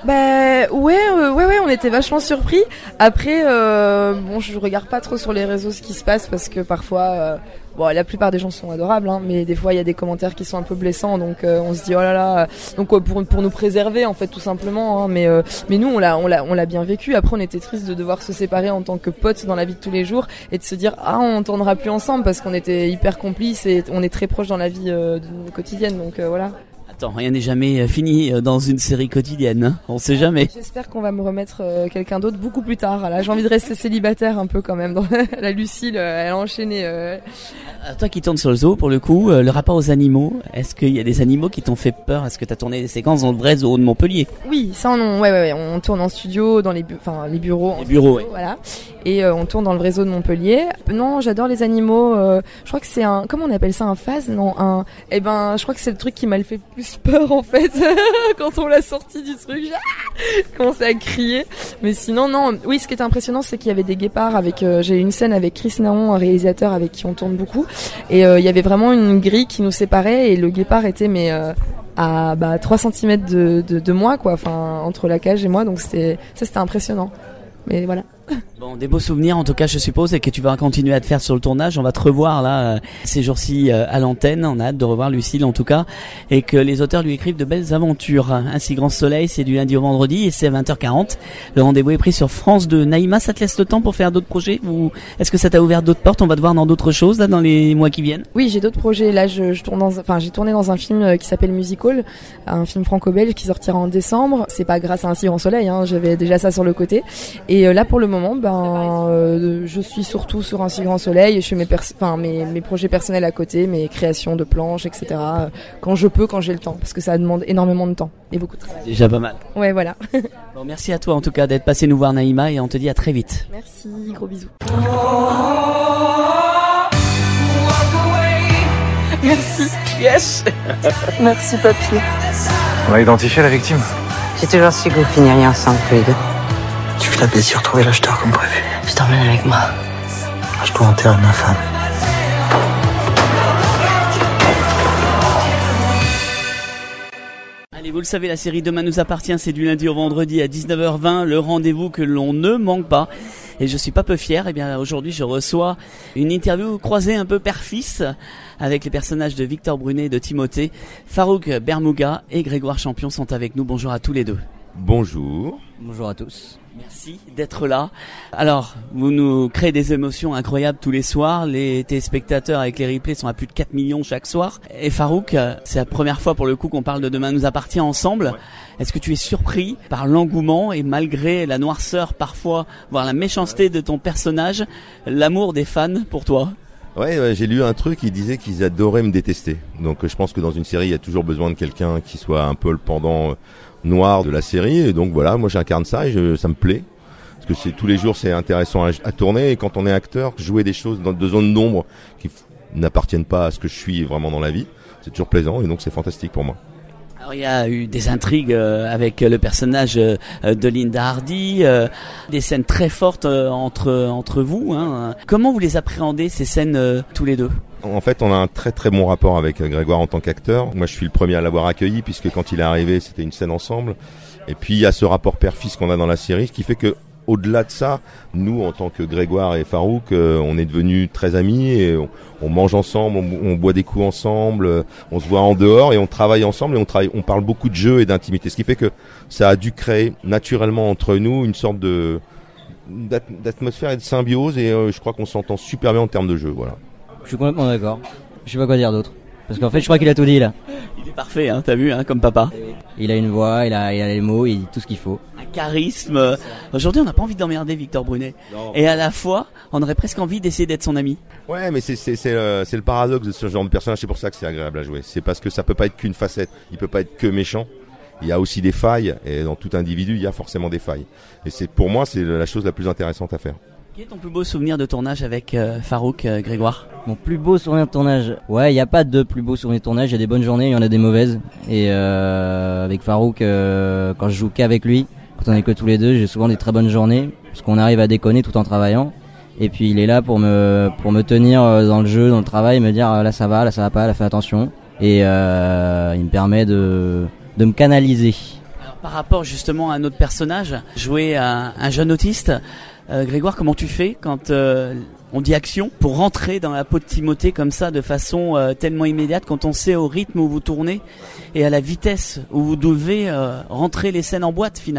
Bah ouais, euh, ouais, ouais, on était vachement surpris. Après, euh, bon, je regarde pas trop sur les réseaux ce qui se passe parce que parfois, euh, bon, la plupart des gens sont adorables, hein, mais des fois il y a des commentaires qui sont un peu blessants, donc euh, on se dit oh là là. Donc euh, pour pour nous préserver en fait tout simplement. Hein, mais euh, mais nous on l'a on l'a on l'a bien vécu. Après on était triste de devoir se séparer en tant que potes dans la vie de tous les jours et de se dire ah on tournera plus ensemble parce qu'on était hyper complices et on est très proches dans la vie euh, quotidienne. Donc euh, voilà. Attends, rien n'est jamais fini dans une série quotidienne, hein, on sait jamais. J'espère qu'on va me remettre euh, quelqu'un d'autre beaucoup plus tard. Là, j'ai envie de rester célibataire un peu quand même. Dans la Lucille, euh, elle a enchaîné. Euh... À toi qui tournes sur le zoo, pour le coup, euh, le rapport aux animaux, est-ce qu'il y a des animaux qui t'ont fait peur? Est-ce que tu as tourné des séquences dans le vrai zoo de Montpellier? Oui, ça on, ouais, ouais, ouais, on tourne en studio, dans les, bu- enfin les bureaux. Les bureaux, studio, oui. Voilà. Et euh, on tourne dans le vrai zoo de Montpellier. Non, j'adore les animaux. Euh, je crois que c'est un, comment on appelle ça, un phase? Non, un. Eh ben, je crois que c'est le truc qui m'a le fait plus peur en fait. Quand on l'a sorti du truc, j'ai commencé à crier. Mais sinon, non. Oui, ce qui était impressionnant, c'est qu'il y avait des guépards avec. Euh, j'ai eu une scène avec Chris Naon, un réalisateur avec qui on tourne beaucoup, et euh, il y avait vraiment une grille qui nous séparait, et le guépard était mais euh, à bah, trois centimètres de, de, de moi, quoi. Enfin, entre la cage et moi, donc c'était ça, c'était impressionnant. Mais voilà. Bon, des beaux souvenirs en tout cas, je suppose, et que tu vas continuer à te faire sur le tournage. On va te revoir là euh, ces jours-ci euh, à l'antenne. On a hâte de revoir Lucille en tout cas, et que les auteurs lui écrivent de belles aventures. Ainsi Grand Soleil, c'est du lundi au vendredi et c'est à vingt heures quarante. Le rendez-vous est pris sur France deux. Naïma, ça te laisse le temps pour faire d'autres projets, ou est-ce que ça t'a ouvert d'autres portes? On va te voir dans d'autres choses là dans les mois qui viennent. Oui, j'ai d'autres projets. Là, je, je tourne dans, enfin, j'ai tourné dans un film qui s'appelle Musical, un film franco-belge qui sortira en décembre. C'est pas grâce à Ainsi Grand Soleil, hein, j'avais déjà ça sur le côté. Et euh, là, pour le moment, ben, euh, je suis surtout sur Ainsi Grand Soleil et je fais mes, pers- enfin, mes, mes projets personnels à côté, mes créations de planches, et cetera. Quand je peux, quand j'ai le temps, parce que ça demande énormément de temps et beaucoup de travail. Déjà pas mal. Ouais, voilà. Bon, merci à toi en tout cas d'être passé nous voir, Naïma, et on te dit à très vite. Merci, gros bisous. Merci. Yes. Merci, papy. On a identifié la victime. J'ai toujours su que vous finiriez ensemble tous les deux. Tu fais la baisse sur retrouver l'acheteur comme prévu. Je t'emmène avec moi. Je dois enterrer ma femme. Allez, vous le savez, la série Demain nous appartient, c'est du lundi au vendredi à dix-neuf heures vingt, le rendez-vous que l'on ne manque pas. Et je suis pas peu fier, et bien aujourd'hui je reçois une interview croisée un peu père-fils avec les personnages de Victor Brunet et de Timothée. Farouk Bermouga et Grégoire Champion sont avec nous. Bonjour à tous les deux. Bonjour. Bonjour à tous. Merci d'être là. Alors, vous nous créez des émotions incroyables tous les soirs. Les téléspectateurs avec les replays sont à plus de quatre millions chaque soir. Et Farouk, c'est la première fois pour le coup qu'on parle de Demain nous appartient ensemble. Ouais. Est-ce que tu es surpris par l'engouement et malgré la noirceur parfois, voire la méchanceté de ton personnage, l'amour des fans pour toi ? Ouais, ouais, j'ai lu un truc qui disait qu'ils adoraient me détester. Donc je pense que dans une série, il y a toujours besoin de quelqu'un qui soit un peu le pendant noir de la série. Et donc voilà, moi j'incarne ça et je, ça me plaît. Parce que c'est, tous les jours, c'est intéressant à, à tourner. Et quand on est acteur, jouer des choses dans de zones d'ombre qui f- n'appartiennent pas à ce que je suis vraiment dans la vie, c'est toujours plaisant et donc c'est fantastique pour moi. Alors il y a eu des intrigues euh, avec le personnage euh, de Linda Hardy, euh, des scènes très fortes euh, entre entre vous. Hein. Comment vous les appréhendez ces scènes euh, tous les deux ? En fait, on a un très très bon rapport avec Grégoire en tant qu'acteur. Moi, je suis le premier à l'avoir accueilli puisque quand il est arrivé, c'était une scène ensemble. Et puis il y a ce rapport père-fils qu'on a dans la série, ce qui fait que au-delà de ça, nous, en tant que Grégoire et Farouk, euh, on est devenus très amis et on, on mange ensemble, on, on boit des coups ensemble, euh, on se voit en dehors et on travaille ensemble et on travaille, on parle beaucoup de jeu et d'intimité. Ce qui fait que ça a dû créer naturellement entre nous une sorte de d'at- d'atmosphère et de symbiose et euh, je crois qu'on s'entend super bien en termes de jeu. Voilà. Je suis complètement d'accord. Je sais pas quoi dire d'autre. Parce qu'en fait, je crois qu'il a tout dit là. Il est parfait, hein, t'as vu, hein, comme papa. Il a une voix, il a, il a les mots, il dit tout ce qu'il faut. Un charisme. Aujourd'hui, on n'a pas envie d'emmerder Victor Brunet. Non. Et à la fois, on aurait presque envie d'essayer d'être son ami. Ouais, mais c'est c'est c'est le, c'est le paradoxe de ce genre de personnage. C'est pour ça que c'est agréable à jouer. C'est parce que ça peut pas être qu'une facette. Il peut pas être que méchant. Il y a aussi des failles et dans tout individu, il y a forcément des failles. Et c'est pour moi, c'est la chose la plus intéressante à faire. Quel est ton plus beau souvenir de tournage avec euh, Farouk, euh, Grégoire ? Mon plus beau souvenir de tournage, ouais, il y a pas de plus beau souvenir de tournage. Il y a des bonnes journées, il y en a des mauvaises. Et euh, avec Farouk, euh, quand je joue qu'avec lui, quand on est que tous les deux, j'ai souvent des très bonnes journées parce qu'on arrive à déconner tout en travaillant. Et puis il est là pour me pour me tenir dans le jeu, dans le travail, me dire là ça va, là ça va pas, là fais attention. Et euh, il me permet de de me canaliser. Alors, par rapport justement à un autre personnage, jouer un, un jeune autiste. Euh, Grégoire, comment tu fais quand euh, on dit action pour rentrer dans la peau de Timothée comme ça de façon euh, tellement immédiate quand on sait au rythme où vous tournez et à la vitesse où vous devez euh, rentrer les scènes en boîte finalement ?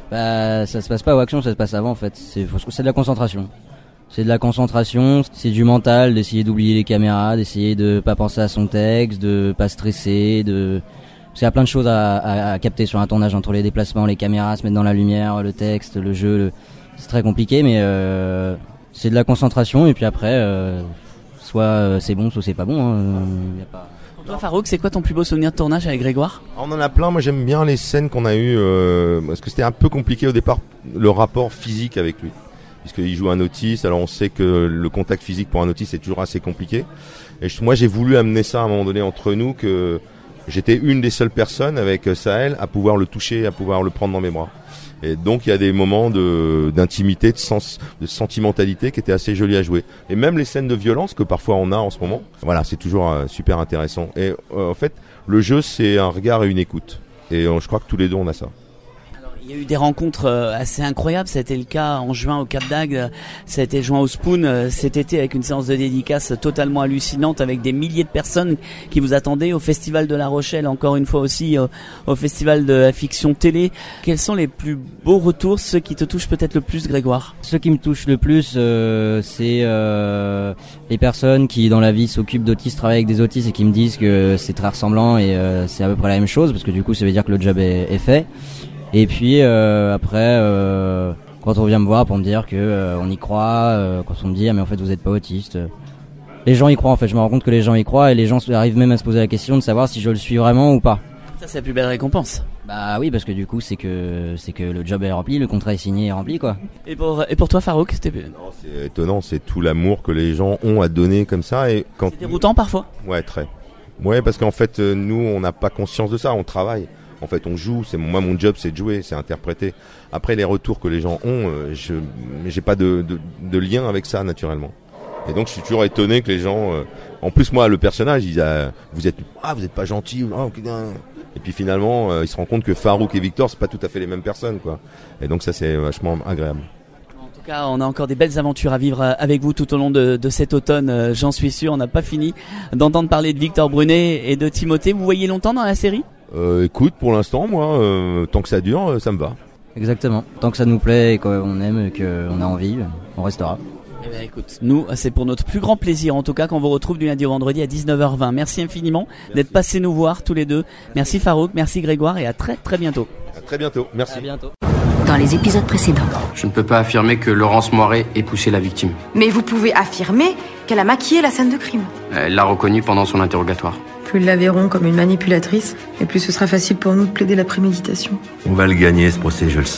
Bah ça se passe pas aux actions, ça se passe avant en fait. C'est, c'est de la concentration. C'est de la concentration, c'est du mental, d'essayer d'oublier les caméras, d'essayer de pas penser à son texte, de pas stresser, de... Parce qu'il y a plein de choses à, à, à capter sur un tournage entre les déplacements, les caméras, se mettre dans la lumière, le texte, le jeu, le... c'est très compliqué mais euh, c'est de la concentration et puis après euh, soit euh, c'est bon soit c'est pas bon hein, euh, y a pas... Pour toi Farouk, c'est quoi ton plus beau souvenir de tournage avec Grégoire ? On en a plein, moi j'aime bien les scènes qu'on a eues euh, parce que c'était un peu compliqué au départ le rapport physique avec lui puisqu'il joue un autiste, alors on sait que le contact physique pour un autiste c'est toujours assez compliqué et je, moi j'ai voulu amener ça à un moment donné entre nous que j'étais une des seules personnes avec Sahel à pouvoir le toucher, à pouvoir le prendre dans mes bras. Et donc il y a des moments de d'intimité, de sens, de sentimentalité qui étaient assez jolis à jouer. Et même les scènes de violence que parfois on a en ce moment, voilà, c'est toujours euh, super intéressant. Et euh, en fait, le jeu c'est un regard et une écoute. Et euh, je crois que tous les deux on a ça. Il y a eu des rencontres assez incroyables, ça a été le cas en juin au Cap d'Agde, ça a été juin au Spoon cet été avec une séance de dédicace totalement hallucinante avec des milliers de personnes qui vous attendaient au Festival de La Rochelle, encore une fois aussi au, au Festival de la Fiction Télé. Quels sont les plus beaux retours, ceux qui te touchent peut-être le plus Grégoire ? Ceux qui me touchent le plus, euh, c'est euh, les personnes qui dans la vie s'occupent d'autistes, travaillent avec des autistes et qui me disent que c'est très ressemblant et euh, c'est à peu près la même chose parce que du coup ça veut dire que le job est, est fait. Et puis euh, après, euh, quand on vient me voir pour me dire que euh, on y croit, euh, quand on me dit ah mais en fait vous êtes pas autiste, euh, les gens y croient en fait. Je me rends compte que les gens y croient et les gens arrivent même à se poser la question de savoir si je le suis vraiment ou pas. Ça c'est la plus belle récompense. Bah oui parce que du coup c'est que c'est que le job est rempli, le contrat est signé et rempli quoi. Et pour et pour toi Farouk, c'était non, c'est étonnant, c'est tout l'amour que les gens ont à donner comme ça et quand c'est déroutant parfois. Ouais très. Ouais parce qu'en fait nous on n'a pas conscience de ça, on travaille. En fait, on joue. C'est moi, mon job, c'est de jouer, c'est interpréter. Après, les retours que les gens ont, euh, je, j'ai pas de, de, de lien avec ça naturellement. Et donc, je suis toujours étonné que les gens. Euh, en plus, moi, le personnage, il a, vous êtes, ah, vous êtes pas gentil. Oh, et puis finalement, euh, il se rend compte que Farouk et Victor, c'est pas tout à fait les mêmes personnes, quoi. Et donc, ça, c'est vachement agréable. En tout cas, on a encore des belles aventures à vivre avec vous tout au long de, de cet automne. J'en suis sûr. On n'a pas fini d'entendre parler de Victor Brunet et de Timothée. Vous voyez longtemps dans la série ? Euh, écoute, pour l'instant, moi, euh, tant que ça dure, ça me va. Exactement. Tant que ça nous plaît et qu'on aime et qu'on a envie, on restera. Eh bien, écoute, nous, c'est pour notre plus grand plaisir, en tout cas, qu'on vous retrouve du lundi au vendredi à dix-neuf heures vingt. Merci infiniment Merci. d'être passés nous voir tous les deux. Merci Farouk, merci Grégoire et à très très bientôt. À très bientôt. Merci. À bientôt. Dans les épisodes précédents. Je ne peux pas affirmer que Laurence Moiret ait poussé la victime. Mais vous pouvez affirmer qu'elle a maquillé la scène de crime. Elle l'a reconnu pendant son interrogatoire. Plus ils la verront comme une manipulatrice, et plus ce sera facile pour nous de plaider la préméditation. On va le gagner, ce procès, je le sens. C'est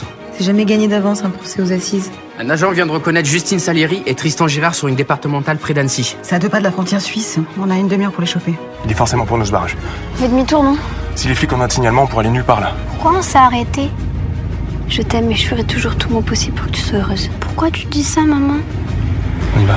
C'est jamais gagné d'avance un procès aux assises. Un agent vient de reconnaître Justine Salieri et Tristan Girard sur une départementale près d'Annecy. C'est à deux pas de la frontière suisse. On a une demi-heure pour les choper. Il est forcément pour nous ce barrage. Fais demi-tour, non? Si les flics ont un signalement, on pourrait aller nulle part là. Pourquoi on s'est arrêté? Je t'aime et je ferai toujours tout mon possible pour que tu sois heureuse. Pourquoi tu dis ça, maman? On y va.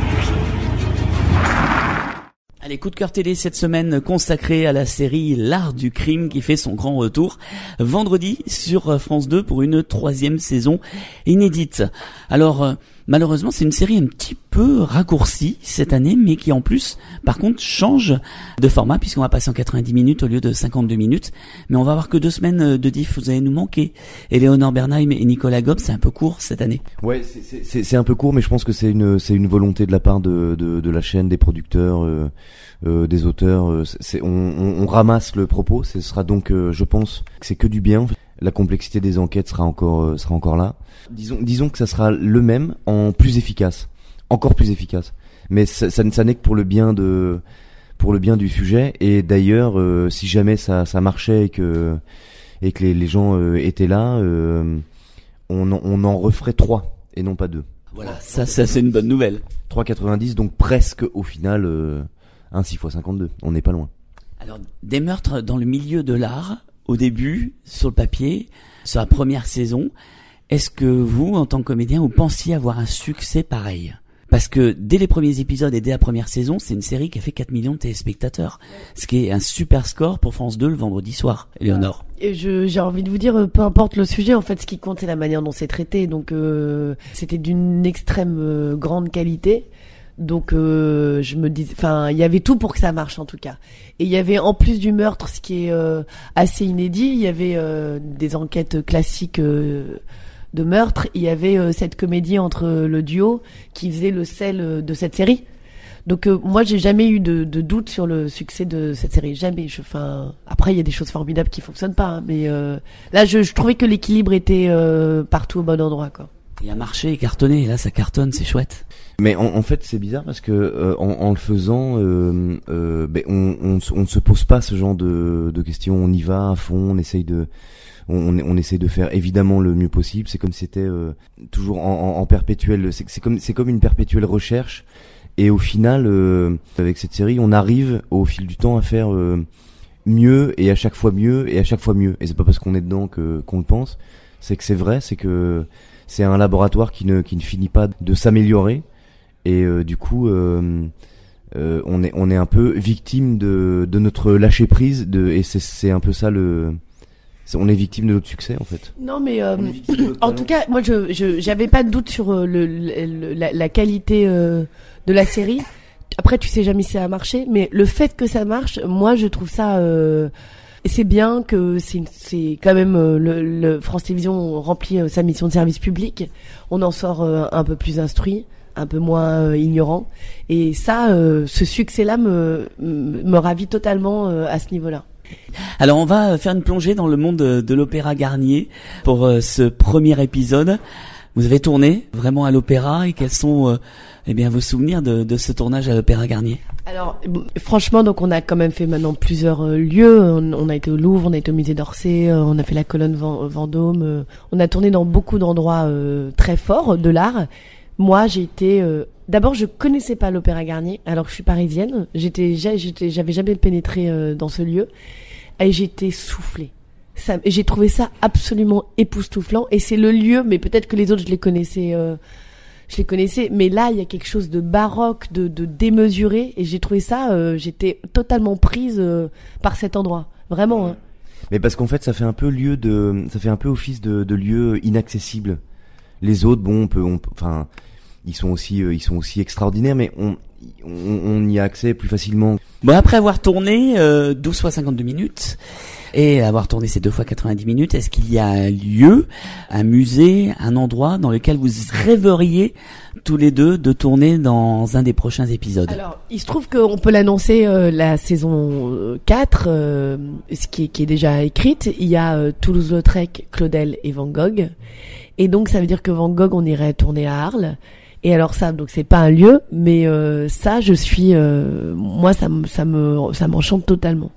Allez, coup de cœur télé cette semaine consacré à la série L'Art du crime qui fait son grand retour vendredi sur France deux pour une troisième saison inédite. Alors, euh, malheureusement, c'est une série un petit peu raccourcie cette année, mais qui en plus, par contre, change de format puisqu'on va passer en quatre-vingt-dix minutes au lieu de cinquante-deux minutes. Mais on va avoir que deux semaines de diff, vous allez nous manquer. Éléonore Bernheim et Nicolas Gob, c'est un peu court cette année. Ouais, c'est, c'est, c'est un peu court, mais je pense que c'est une, c'est une volonté de la part de, de, de la chaîne, des producteurs, euh, euh, des auteurs. Euh, c'est, on, on, on ramasse le propos. Ce sera donc, euh, je pense, que c'est que du bien. La complexité des enquêtes sera encore, euh, sera encore là. Disons, disons que ça sera le même en plus efficace, encore plus efficace. Mais ça, ça, ça n'est que pour le bien de, pour le bien du sujet. Et d'ailleurs, euh, si jamais ça, ça marchait et que, et que les, les gens euh, étaient là, euh, on, en, on en referait trois et non pas deux. Voilà, ça, ça c'est une bonne nouvelle. trois virgule quatre-vingt-dix, donc presque au final euh, un six fois cinquante-deux. On n'est pas loin. Alors, des meurtres dans le milieu de l'art, au début, sur le papier, sur la première saison. Est-ce que vous, en tant que comédien, vous pensiez avoir un succès pareil? Parce que dès les premiers épisodes et dès la première saison, c'est une série qui a fait quatre millions de téléspectateurs. Ce qui est un super score pour France deux le vendredi soir. Éléonore. Et je, j'ai envie de vous dire, peu importe le sujet, en fait, ce qui compte, c'est la manière dont c'est traité. Donc, euh, c'était d'une extrême euh, grande qualité. Donc, euh, je me dis, enfin, il y avait tout pour que ça marche, en tout cas. Et il y avait, en plus du meurtre, ce qui est euh, assez inédit, il y avait euh, des enquêtes classiques euh, de meurtre. Il y avait euh, cette comédie entre le duo qui faisait le sel euh, de cette série. Donc, euh, moi, j'ai jamais eu de, de doute sur le succès de cette série. Jamais. Je, enfin, après, il y a des choses formidables qui fonctionnent pas, hein, mais euh, là, je, je trouvais que l'équilibre était euh, partout au bon endroit, quoi. Il a marché et cartonné, et là ça cartonne, c'est chouette. Mais en, en fait c'est bizarre parce que euh, en, en le faisant, euh, euh, ben on, on, on ne se pose pas ce genre de, de questions. On y va à fond, on essaye de, on, on essaye de faire évidemment le mieux possible. C'est comme si c'était euh, toujours en, en, en perpétuel. C'est, c'est comme c'est comme une perpétuelle recherche. Et au final, euh, avec cette série, on arrive au fil du temps à faire euh, mieux et à chaque fois mieux et à chaque fois mieux. Et c'est pas parce qu'on est dedans que qu'on le pense. C'est que c'est vrai, c'est que c'est un laboratoire qui ne qui ne finit pas de s'améliorer et euh, du coup euh, euh, on est on est un peu victime de de notre lâcher prise de et c'est c'est un peu ça le c'est, on est victime de notre succès en fait. Non mais euh, en tout cas moi je je j'avais pas de doute sur le, le, le la, la qualité euh, de la série. Après tu sais jamais si ça a marché, mais le fait que ça marche, moi je trouve ça euh, et c'est bien que c'est, c'est quand même euh, le, le France Télévisions remplit euh, sa mission de service public. On en sort euh, un peu plus instruit, un peu moins euh, ignorant. Et ça, euh, ce succès-là me, me ravit totalement euh, à ce niveau-là. Alors on va faire une plongée dans le monde de, de l'Opéra Garnier pour euh, ce premier épisode. Vous avez tourné vraiment à l'Opéra et quels sont euh, eh bien vos souvenirs de, de ce tournage à l'Opéra Garnier? Alors franchement, donc on a quand même fait maintenant plusieurs euh, lieux. On, on a été au Louvre, on a été au musée d'Orsay, euh, on a fait la colonne Vend- Vendôme. Euh, on a tourné dans beaucoup d'endroits euh, très forts de l'art. Moi, j'ai été euh, d'abord je connaissais pas l'Opéra Garnier alors que je suis parisienne. J'étais, j'étais j'avais jamais pénétré euh, dans ce lieu et j'étais soufflée. Ça, j'ai trouvé ça absolument époustouflant et c'est le lieu, mais peut-être que les autres je les connaissais, euh, je les connaissais, mais là il y a quelque chose de baroque, de, de démesuré et j'ai trouvé ça, euh, j'étais totalement prise euh, par cet endroit, vraiment. Hein. Mais parce qu'en fait ça fait un peu lieu de, ça fait un peu office de, de lieu inaccessible. Les autres, bon, on peut, on, enfin, ils sont aussi, euh, ils sont aussi extraordinaires, mais on, on, on y a accès plus facilement. Bon, après avoir tourné euh, douze fois cinquante-deux minutes et avoir tourné ces deux fois quatre-vingt-dix minutes, est-ce qu'il y a un lieu, un musée, un endroit dans lequel vous rêveriez tous les deux de tourner dans un des prochains épisodes? Alors, il se trouve qu'on peut l'annoncer euh, la saison quatre, euh, ce qui est, qui est déjà écrite. Il y a euh, Toulouse-Lautrec, Claudel et Van Gogh. Et donc, ça veut dire que Van Gogh, on irait tourner à Arles. Et alors ça, donc c'est pas un lieu, mais euh, ça, je suis, euh, moi, ça me, ça me, ça m'enchante totalement.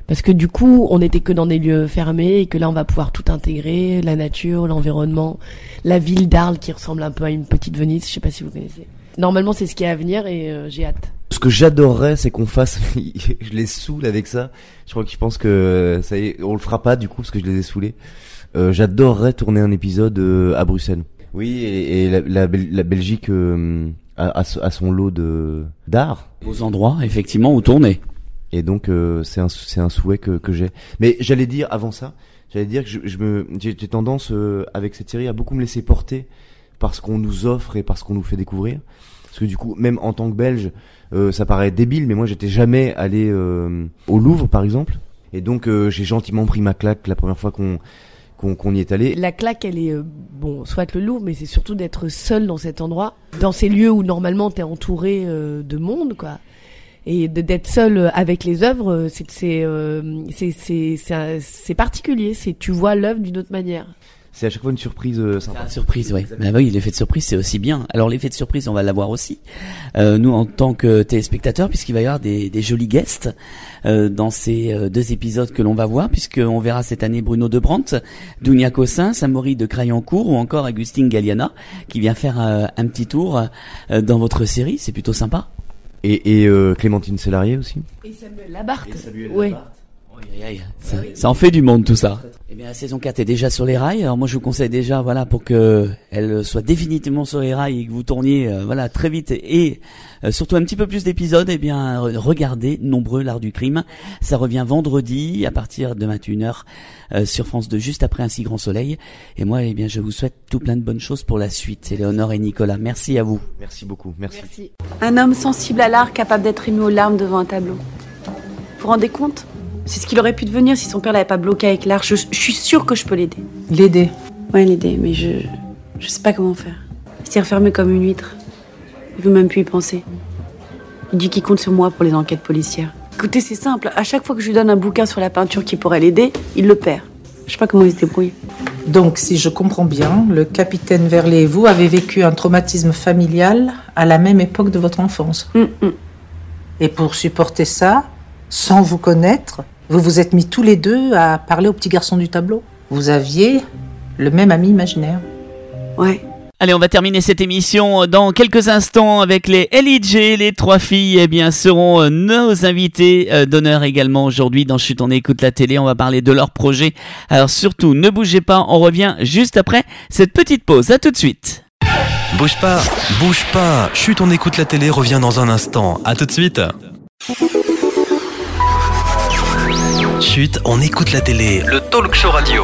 Parce que du coup, on n'était que dans des lieux fermés et que là, on va pouvoir tout intégrer, la nature, l'environnement, la ville d'Arles qui ressemble un peu à une petite Venise, je sais pas si vous connaissez. Normalement, c'est ce qui est à venir et euh, j'ai hâte. Ce que j'adorerais, c'est qu'on fasse, je les saoule avec ça. Je crois qu'ils pensent que ça y est, on le fera pas du coup parce que je les ai saoulés. Euh, j'adorerais tourner un épisode euh, à Bruxelles. Oui, et, et la, la, la Belgique euh, a, a son lot de d'art. Aux endroits, effectivement, où tourner. Et donc euh, c'est un c'est un souhait que que j'ai. Mais j'allais dire avant ça, j'allais dire que je, je me j'ai, j'ai tendance euh, avec cette série à beaucoup me laisser porter par ce qu'on nous offre et par ce qu'on nous fait découvrir. Parce que du coup, même en tant que Belge, euh, ça paraît débile, mais moi j'étais jamais allé euh, au Louvre par exemple. Et donc euh, j'ai gentiment pris ma claque la première fois qu'on qu'on, qu'on y est allé. La claque, elle est euh, bon, soit le Louvre, mais c'est surtout d'être seul dans cet endroit, dans ces lieux où normalement t'es entouré euh, de monde, quoi. Et de, d'être seul avec les œuvres, c'est c'est euh, c'est c'est c'est, c'est particulier. C'est tu vois l'œuvre d'une autre manière. C'est à chaque fois une surprise euh, sympa. C'est une surprise, oui. Bah oui, l'effet de surprise, c'est aussi bien. Alors l'effet de surprise, on va l'avoir aussi. Euh, nous, en tant que téléspectateurs, puisqu'il va y avoir des, des jolis guests euh, dans ces euh, deux épisodes que l'on va voir, puisqu'on verra cette année Bruno Debrandt, Dounia Cossin, Samori de Crayancourt ou encore Agustin Galliana, qui vient faire euh, un petit tour euh, dans votre série. C'est plutôt sympa. Et, et euh, Clémentine Sélarié aussi. Et Samuel Labarthe. Et Samuel ouais. Labarthe. Aïe, aïe, ça, ça en fait du monde tout ça. Eh bien la saison quatre est déjà sur les rails. Alors moi je vous conseille déjà voilà pour que elle soit définitivement sur les rails et que vous tourniez euh, voilà très vite et, et euh, surtout un petit peu plus d'épisodes. Eh bien regardez Nombreux l'art du crime. Ça revient vendredi à partir de vingt et une heures euh, sur France deux juste après Un si grand soleil. Et moi eh bien je vous souhaite tout plein de bonnes choses pour la suite. Éléonore et Nicolas, merci à vous. Merci beaucoup, merci. Merci. Un homme sensible à l'art capable d'être ému aux larmes devant un tableau. Vous vous rendez compte ? C'est ce qu'il aurait pu devenir si son père l'avait pas bloqué avec l'art. Je, je suis sûre que je peux l'aider. L'aider ? Ouais, l'aider, mais je... Je sais pas comment faire. Il s'est refermé comme une huître. Il veut même plus y penser. Il dit qu'il compte sur moi pour les enquêtes policières. Écoutez, c'est simple. À chaque fois que je lui donne un bouquin sur la peinture qui pourrait l'aider, il le perd. Je sais pas comment il se débrouille. Donc, si je comprends bien, le capitaine Verlet et vous avez vécu un traumatisme familial à la même époque de votre enfance. Mm-mm. Et pour supporter ça, sans vous connaître, vous vous êtes mis tous les deux à parler au petit garçon du tableau. Vous aviez le même ami imaginaire. Ouais. Allez, on va terminer cette émission dans quelques instants avec les L I J. Les trois filles, eh bien, seront nos invités d'honneur également aujourd'hui dans Chut, on écoute la télé. On va parler de leur projet. Alors surtout, ne bougez pas. On revient juste après cette petite pause. À tout de suite. Bouge pas, bouge pas. Chut, on écoute la télé revient dans un instant. À tout de suite. Chut, on écoute la télé. Le talk show radio.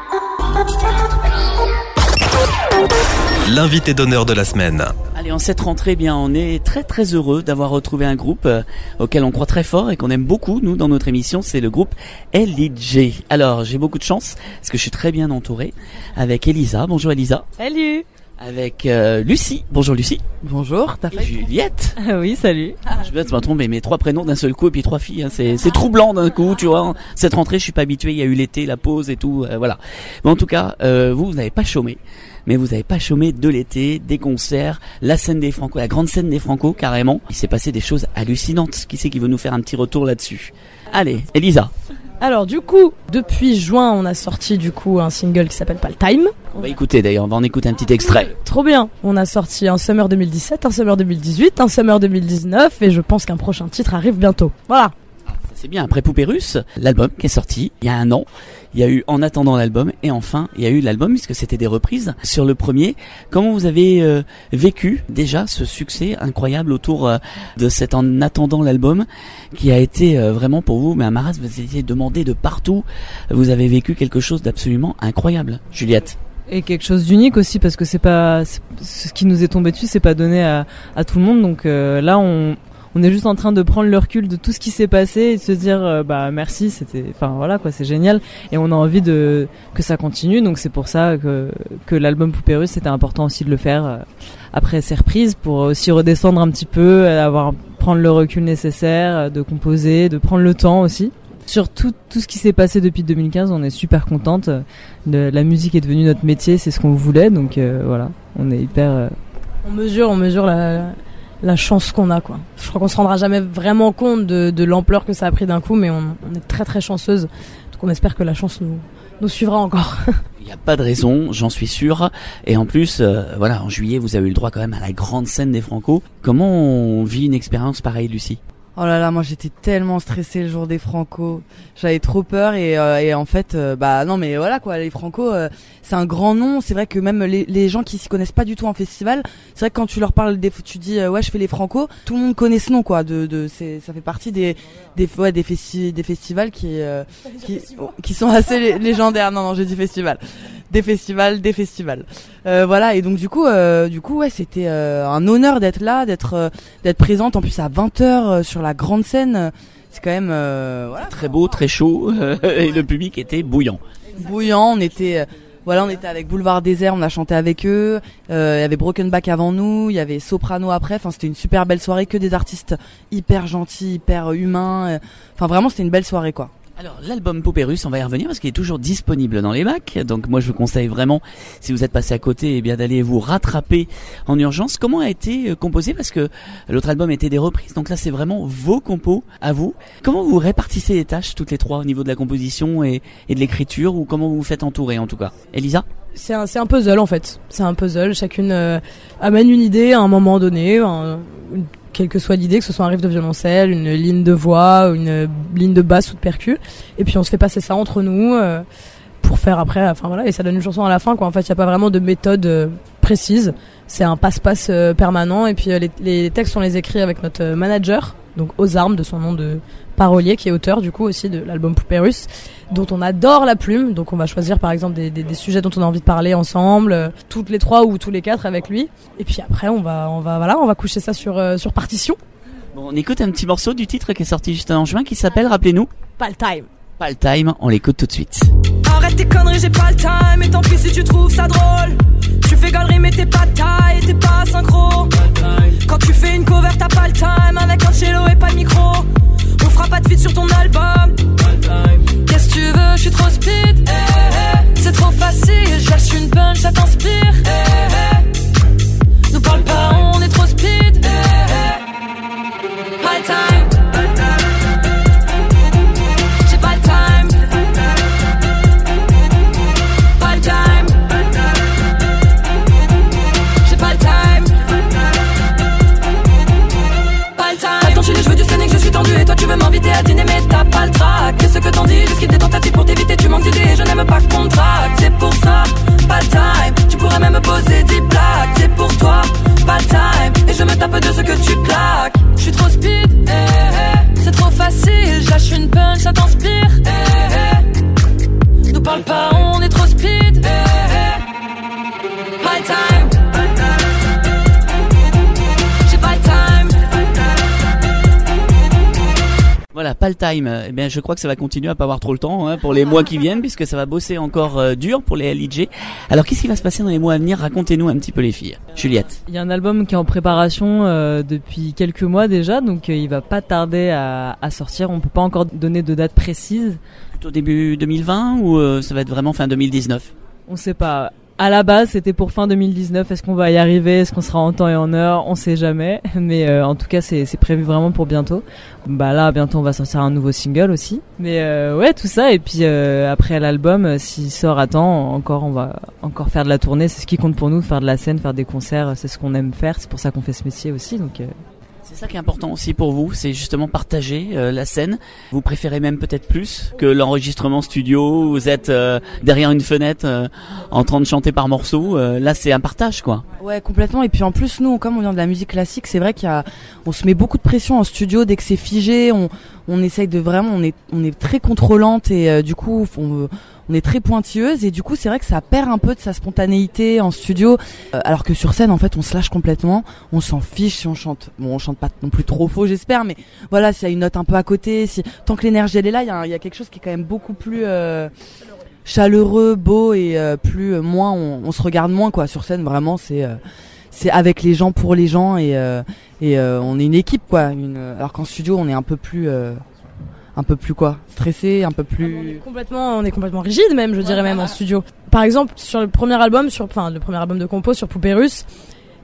L'invité d'honneur de la semaine. Allez, en cette rentrée, eh bien, on est très très heureux d'avoir retrouvé un groupe euh, auquel on croit très fort et qu'on aime beaucoup, nous, dans notre émission, c'est le groupe L I J. Alors, j'ai beaucoup de chance, parce que je suis très bien entouré, avec Elisa. Bonjour Elisa. Salut. Avec euh, Lucie. Bonjour Lucie. Bonjour. T'as fait Juliette. Oui, salut. Ah, je vais pas tromper, mais trois prénoms d'un seul coup et puis trois filles, hein, c'est, c'est troublant d'un coup, tu vois. Cette rentrée, je suis pas habitué, il y a eu l'été, la pause et tout, euh, voilà. Mais en tout cas, euh, vous, vous n'avez pas chômé. Mais vous n'avez pas chômé de l'été, des concerts, la scène des Franco, la grande scène des Franco, carrément. Il s'est passé des choses hallucinantes. Qui c'est qui veut nous faire un petit retour là-dessus? Allez, Elisa. Alors du coup, depuis juin, on a sorti du coup un single qui s'appelle Paltime. On va écouter d'ailleurs, on va en écouter un petit extrait. Trop bien. On a sorti un Summer deux mille dix-sept, un Summer deux mille dix-huit, un Summer deux mille dix-neuf et je pense qu'un prochain titre arrive bientôt. Voilà. C'est bien, après Poupée Russe, l'album qui est sorti il y a un an, il y a eu En attendant l'album et enfin il y a eu l'album puisque c'était des reprises sur le premier. Comment vous avez euh, vécu déjà ce succès incroyable autour euh, de cet En attendant l'album qui a été euh, vraiment pour vous, mais à Maras vous étiez demandé de partout, vous avez vécu quelque chose d'absolument incroyable. Juliette. Et quelque chose d'unique aussi parce que c'est pas c'est, ce qui nous est tombé dessus, c'est pas donné à, à tout le monde, donc euh, là on On est juste en train de prendre le recul de tout ce qui s'est passé et de se dire euh, bah merci, c'était enfin voilà quoi, c'est génial et on a envie de que ça continue, donc c'est pour ça que que l'album Poupée Russe c'était important aussi de le faire euh, après ces reprises pour aussi redescendre un petit peu, avoir prendre le recul nécessaire, de composer, de prendre le temps aussi. Sur tout, tout ce qui s'est passé depuis deux mille quinze, on est super contente. De, la musique est devenue notre métier, c'est ce qu'on voulait, donc euh, voilà, on est hyper. Euh... On mesure, on mesure la la chance qu'on a, quoi. Je crois qu'on se rendra jamais vraiment compte de, de l'ampleur que ça a pris d'un coup, mais on, on est très très chanceuse. Donc on espère que la chance nous, nous suivra encore. Il n'y a pas de raison, j'en suis sûr. Et en plus, euh, voilà, en juillet, vous avez eu le droit quand même à la grande scène des Franco. Comment on vit une expérience pareille, Lucie ? Oh là là, moi j'étais tellement stressée le jour des Franco. J'avais trop peur et, euh, et en fait, euh, bah non mais voilà quoi, les Franco, euh, c'est un grand nom. C'est vrai que même les, les gens qui s'y connaissent pas du tout en festival, c'est vrai que quand tu leur parles, des, tu dis euh, ouais je fais les Franco, tout le monde connaît ce nom quoi. De, de, c'est, ça fait partie des, des, ouais, des, festi- des festivals qui, euh, qui, qui sont assez lé- légendaires. Non non, je dis festival. Des festivals, des festivals. Euh, voilà et donc du coup, euh, du coup ouais, c'était euh, un honneur d'être là, d'être, euh, d'être présente en plus à vingt heures euh, sur la grande scène. C'est quand même euh, voilà. Très beau, très chaud euh, et le public était bouillant. Bouillant, on était. Euh, Voilà, on était avec Boulevard Désert, on a chanté avec eux. Euh, il y avait Brokenback avant nous, il y avait Soprano après. Enfin, c'était une super belle soirée, que des artistes hyper gentils, hyper humains. Enfin, vraiment, c'était une belle soirée, quoi. Alors, l'album Poupée Russe, on va y revenir parce qu'il est toujours disponible dans les bacs. Donc, moi, je vous conseille vraiment, si vous êtes passé à côté, eh bien, d'aller vous rattraper en urgence. Comment a été composé? Parce que l'autre album était des reprises. Donc là, c'est vraiment vos compos à vous. Comment vous répartissez les tâches, toutes les trois, au niveau de la composition et, et de l'écriture, ou comment vous vous faites entourer, en tout cas? Elisa? C'est un, c'est un puzzle, en fait. C'est un puzzle. Chacune euh, amène une idée à un moment donné, un, une quelle que soit l'idée, que ce soit un riff de violoncelle, une ligne de voix, une ligne de basse ou de percu, et puis on se fait passer ça entre nous euh, pour faire après, enfin voilà, et ça donne une chanson à la fin, quoi. En fait, il y a pas vraiment de méthode euh, précise, c'est un passe-passe euh, permanent, et puis euh, les, les textes on les écrit avec notre manager, donc aux armes de son nom de parolier, qui est auteur du coup aussi de l'album Poupée Russe, dont on adore la plume. Donc on va choisir par exemple des, des, des sujets dont on a envie de parler ensemble, euh, toutes les trois ou tous les quatre avec lui. Et puis après on va on va voilà on va coucher ça sur euh, sur partition. Bon, on écoute un petit morceau du titre qui est sorti juste en juin qui s'appelle, rappelez-nous. Pas le time. Pas le time. On l'écoute tout de suite. Arrête tes conneries, j'ai pas le time. Et tant pis si tu trouves ça drôle. Tu fais galerie mais t'es pas taille, t'es pas synchro. Quand tu fais une cover t'as pas le time. Avec un cello et pas de micro. On fera pas de feat sur ton album. Qu'est-ce que tu veux, je suis trop speed. Eh, eh. C'est trop facile, je lâche une punch, ça t'inspire. Eh, eh. Nous parle pas, on est trop speed. Eh, eh. Pas le time. J'ai pas le time. Pas le time. J'ai pas le time. Pas le time. Attends, je veux du scénic, je suis tendu. Et toi tu veux m'inviter à dîner mais t'as pas le trac. Qu'est-ce que t'en dis, j'esquive des tentatives pour t'éviter. Tu manques d'idées, je n'aime pas qu'on traque. C'est pour ça, pas le time. Tu pourrais même me poser dix plaques. C'est pour toi, pas le time. Et je me tape de ce que tu claques. Je suis trop speed, eh, eh. C'est trop facile, je lâche une punch, ça t'inspire, eh, eh. Nous parle pas, on est trop speed, eh, eh. Pas le time. J'ai pas le time. Voilà, pas le time. Eh bien, je crois que ça va continuer à pas avoir trop le temps hein, pour les mois qui viennent, puisque ça va bosser encore euh, dur pour les L I J. Alors, qu'est-ce qui va se passer dans les mois à venir? Racontez-nous un petit peu les filles. Juliette. Il y a un album qui est en préparation euh, depuis quelques mois déjà, donc euh, il va pas tarder à, à sortir. On peut pas encore donner de date précise. Plutôt début deux mille vingt ou euh, ça va être vraiment fin deux mille dix-neuf? On sait pas. À la base, c'était pour fin deux mille dix-neuf. Est-ce qu'on va y arriver? Est-ce qu'on sera en temps et en heure? On sait jamais. Mais euh, en tout cas, c'est, c'est prévu vraiment pour bientôt. Bah là, bientôt, on va sortir un nouveau single aussi. Mais euh, ouais, tout ça. Et puis euh, après l'album, s'il sort à temps, encore, on va encore faire de la tournée. C'est ce qui compte pour nous, faire de la scène, faire des concerts. C'est ce qu'on aime faire. C'est pour ça qu'on fait ce métier aussi. Donc. Euh... C'est ça qui est important aussi pour vous, c'est justement partager euh, la scène. Vous préférez même peut-être plus que l'enregistrement studio, vous êtes euh, derrière une fenêtre euh, en train de chanter par morceaux. Euh, là, c'est un partage, quoi. Ouais, complètement. Et puis en plus, nous, comme on vient de la musique classique, c'est vrai qu'il y a, on se met beaucoup de pression en studio dès que c'est figé. On, on essaye de vraiment, on est, on est très contrôlante et euh, du coup, on, on est très pointilleuse et du coup, c'est vrai que ça perd un peu de sa spontanéité en studio, euh, alors que sur scène, en fait, on se lâche complètement. On s'en fiche si on chante. Bon, on chante pas non plus trop faux, j'espère, mais voilà, s'il y a une note un peu à côté, si tant que l'énergie elle est là, il y a, il y a quelque chose qui est quand même beaucoup plus euh, chaleureux, beau et euh, plus euh, moins, on, on se regarde moins quoi. Sur scène, vraiment, c'est euh, c'est avec les gens pour les gens et euh, et euh, on est une équipe quoi. Une, alors qu'en studio, on est un peu plus euh, un peu plus quoi, stressé, un peu plus. On est complètement, on est complètement rigide même, je dirais même en studio. Par exemple, sur le premier album, sur, enfin le premier album de compo sur Poupée Russe,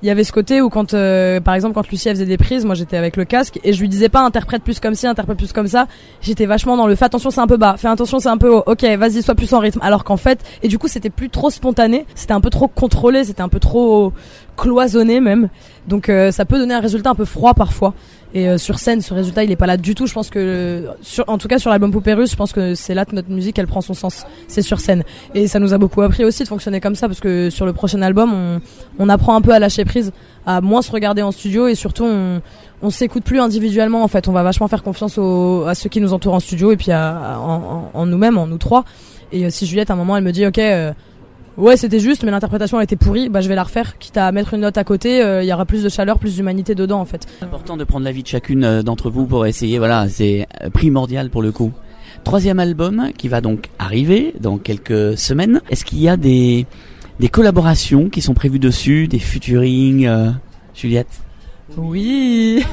il y avait ce côté où quand, euh, par exemple, quand Lucie elle faisait des prises, moi j'étais avec le casque et je lui disais pas interprète plus comme ci, interprète plus comme ça. J'étais vachement dans le fais attention c'est un peu bas, fais attention c'est un peu haut, ok vas-y sois plus en rythme. Alors qu'en fait, et du coup c'était plus trop spontané, c'était un peu trop contrôlé, c'était un peu trop cloisonné même. Donc euh, ça peut donner un résultat un peu froid parfois. Et euh, sur scène, ce résultat, il est pas là du tout. Je pense que, sur, en tout cas sur l'album Poupée Russe, je pense que c'est là que notre musique, elle prend son sens. C'est sur scène. Et ça nous a beaucoup appris aussi de fonctionner comme ça, parce que sur le prochain album, on, on apprend un peu à lâcher prise, à moins se regarder en studio, et surtout, on, on s'écoute plus individuellement. En fait, on va vachement faire confiance aux, à ceux qui nous entourent en studio, et puis à, à, en, en nous-mêmes, en nous trois. Et euh, si Juliette, à un moment, elle me dit, ok. Euh, Ouais, c'était juste, mais l'interprétation elle était pourrie. Bah, je vais la refaire. Quitte à mettre une note à côté, il euh, y aura plus de chaleur, plus d'humanité dedans, en fait. C'est important de prendre l'avis de chacune d'entre vous pour essayer. Voilà, c'est primordial pour le coup. Troisième album qui va donc arriver dans quelques semaines. Est-ce qu'il y a des des collaborations qui sont prévues dessus, des featuring, euh, Juliette? Oui.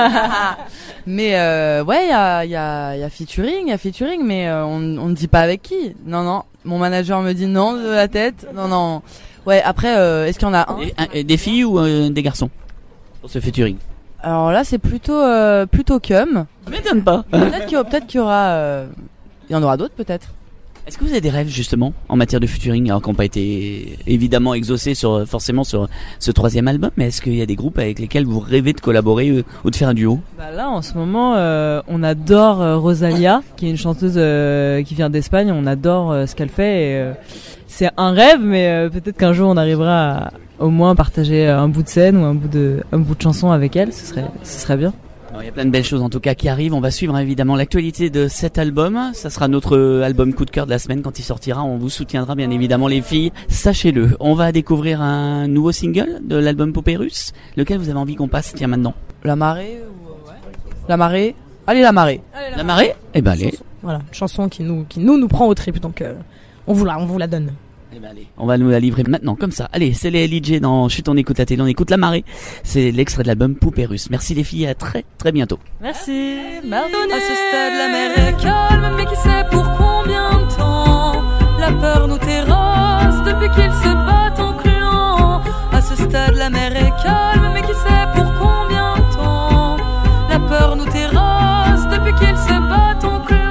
Mais euh, ouais, il y a il y a il y a featuring, il y a featuring, mais euh, on on ne dit pas avec qui. Non non. Mon manager me dit non de la tête. Non, non. Ouais, après, euh, est-ce qu'il y en a un Des, des filles ou euh, des garçons pour ce featuring? Alors là, c'est plutôt euh, plutôt cum. Ça m'étonne pas. Peut-être qu'il y, peut-être qu'il y aura... Euh... Il y en aura d'autres, peut-être. Est-ce que vous avez des rêves, justement, en matière de featuring, alors qui n'ont pas été évidemment exaucés sur, forcément sur ce troisième album, mais est-ce qu'il y a des groupes avec lesquels vous rêvez de collaborer euh, ou de faire un duo? Bah là, en ce moment, euh, on adore euh, Rosalia, qui est une chanteuse euh, qui vient d'Espagne. On adore euh, ce qu'elle fait. Et, euh, c'est un rêve, mais euh, peut-être qu'un jour on arrivera à au moins partager un bout de scène ou un bout de, un bout de chanson avec elle. Ce serait, ce serait bien. Alors, il y a plein de belles choses en tout cas qui arrivent. On va suivre évidemment l'actualité de cet album. Ça sera notre album coup de cœur de la semaine quand il sortira. On vous soutiendra bien évidemment les filles. Sachez-le. On va découvrir un nouveau single de l'album Poupée Russe. Lequel vous avez envie qu'on passe tiens maintenant? La marée ou ouais. La marée. Allez la marée. Allez, la, la marée. marée Eh ben allez. Voilà, une chanson qui nous qui nous nous prend au trip. Donc euh, on vous la on vous la donne. Eh ben allez, on va nous la livrer maintenant, comme ça. Allez, c'est les L J dans Chut, on écoute la télé, on écoute La Marée. C'est l'extrait de l'album Poupée Russe. Merci les filles, à très très bientôt. Merci. Merci. À ce stade, la mer est calme, mais qui sait pour combien de temps la peur nous terrasse depuis qu'ils se battent en clan. À ce stade, la mer est calme, mais qui sait pour combien de temps la peur nous terrasse depuis qu'ils se battent en clan.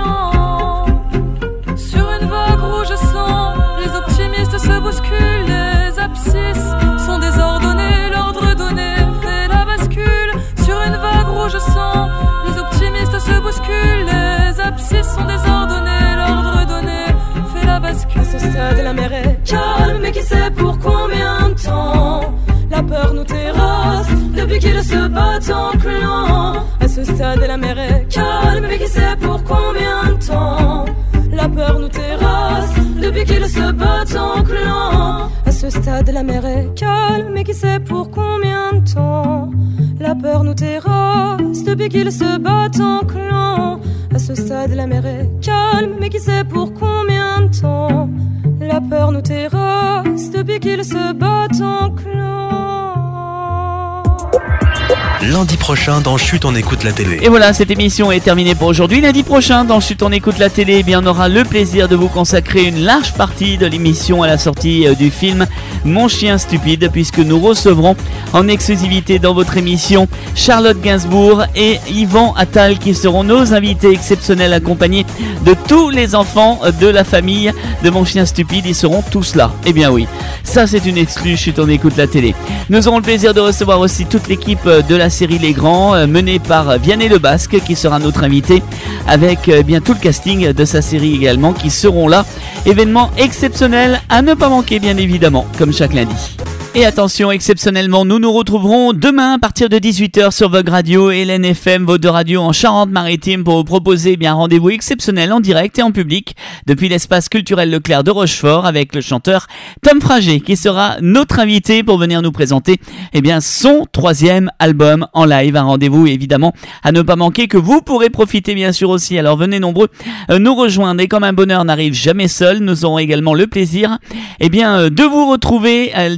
Sur une vague rouge sang, les optimistes se bousculent, les abscisses sont désordonnés, l'ordre donné fait la bascule. Sur une vague rouge sang, les optimistes se bousculent, les abscisses sont désordonnés, l'ordre donné fait la bascule. À ce stade, la mer est calme, mais qui sait pour combien de temps la peur nous terrasse depuis qu'ils se battent en clan. À ce stade, la mer est calme, mais qui sait pour combien de temps la peur nous terrasse depuis qu'ils se battent en clan. À ce stade, la mer est calme, mais qui sait pour combien de temps la peur nous terrasse depuis qu'ils se battent en clan. À ce stade, la mer est calme, mais qui sait pour combien de temps la peur nous terrasse depuis qu'ils se battent en clan. Lundi prochain dans Chut, on écoute la télé. Et voilà, cette émission est terminée pour aujourd'hui. Lundi prochain dans Chut, on écoute la télé, eh bien, on aura le plaisir de vous consacrer une large partie de l'émission à la sortie euh, du film Mon chien stupide, puisque nous recevrons en exclusivité dans votre émission Charlotte Gainsbourg et Yvan Attal qui seront nos invités exceptionnels accompagnés de tous les enfants de la famille de Mon chien stupide. Ils seront tous là. Eh bien oui, ça c'est une exclue Chut, on écoute la télé. Nous aurons le plaisir de recevoir aussi toute l'équipe de la série Les Grands, menée par Vianney Le Basque, qui sera notre invité, avec eh bien tout le casting de sa série également qui seront là. Événement exceptionnel à ne pas manquer bien évidemment, comme chaque lundi. Et attention, exceptionnellement, nous nous retrouverons demain à partir de dix-huit heures sur Vogue Radio et L N F M, vos deux radios en Charente-Maritime, pour vous proposer eh bien un rendez-vous exceptionnel en direct et en public depuis l'espace culturel Leclerc de Rochefort avec le chanteur Tom Frager qui sera notre invité pour venir nous présenter eh bien son troisième album en live. Un rendez-vous évidemment à ne pas manquer que vous pourrez profiter bien sûr aussi. Alors venez nombreux euh, nous rejoindre et comme un bonheur n'arrive jamais seul, nous aurons également le plaisir eh bien euh, de vous retrouver euh, dimanche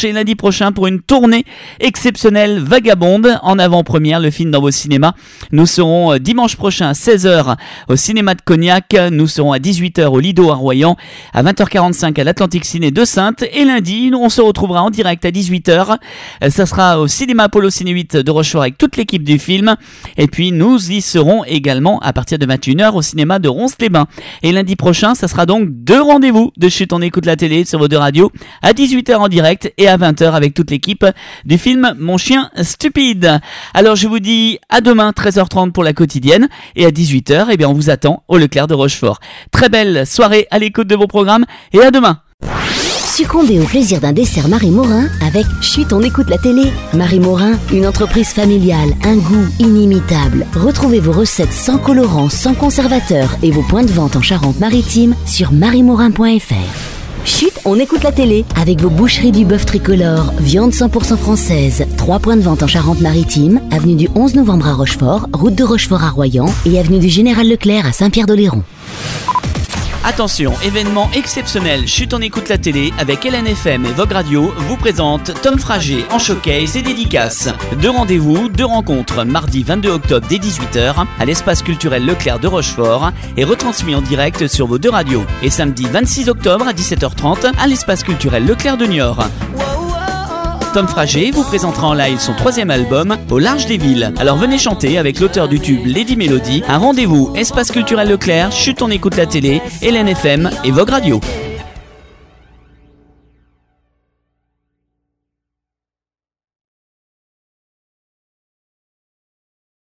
dimanche et lundi prochain pour une tournée exceptionnelle Vagabonde. En avant-première, le film dans vos cinémas. Nous serons dimanche prochain à seize heures au cinéma de Cognac. Nous serons à dix-huit heures au Lido à Royan, à vingt heures quarante-cinq à l'Atlantique Ciné de Saintes. Et lundi, on se retrouvera en direct à dix-huit heures. Ça sera au cinéma Apollo Ciné huit de Rochefort avec toute l'équipe du film. Et puis nous y serons également à partir de vingt et une heures au cinéma de Ronces-les-Bains. Et lundi prochain, ça sera donc deux rendez-vous de Chut, on écoute la télé sur vos deux radios, à dix-huit heures en direct et à vingt heures avec toute l'équipe du film Mon chien stupide. Alors je vous dis à demain treize heures trente pour la quotidienne et à dix-huit heures, eh bien on vous attend au Leclerc de Rochefort. Très belle soirée à l'écoute de vos programmes et à demain. Succombez au plaisir d'un dessert Marie Morin avec Chut, on écoute la télé. Marie Morin, une entreprise familiale, un goût inimitable. Retrouvez vos recettes sans colorants, sans conservateurs et vos points de vente en Charente-Maritime sur marie morin point f r. Chut, on écoute la télé avec vos boucheries du bœuf tricolore, viande cent pour cent française. Trois points de vente en Charente-Maritime, avenue du onze novembre à Rochefort, route de Rochefort à Royan et avenue du Général Leclerc à Saint-Pierre-d'Oléron. Attention, événement exceptionnel, Chut, on écoute la télé avec L N F M et Vogue Radio vous présente Tom Frager en showcase et dédicace. Deux rendez-vous, deux rencontres, mardi vingt-deux octobre dès dix-huit heures à l'espace culturel Leclerc de Rochefort et retransmis en direct sur vos deux radios. Et samedi vingt-six octobre à dix-sept heures trente à l'espace culturel Leclerc de Niort. Tom Frager vous présentera en live son troisième album Au large des villes. Alors venez chanter avec l'auteur du tube Lady Melody. Un rendez-vous Espace culturel Leclerc, Chut, on écoute la télé, L N F M et Vogue Radio.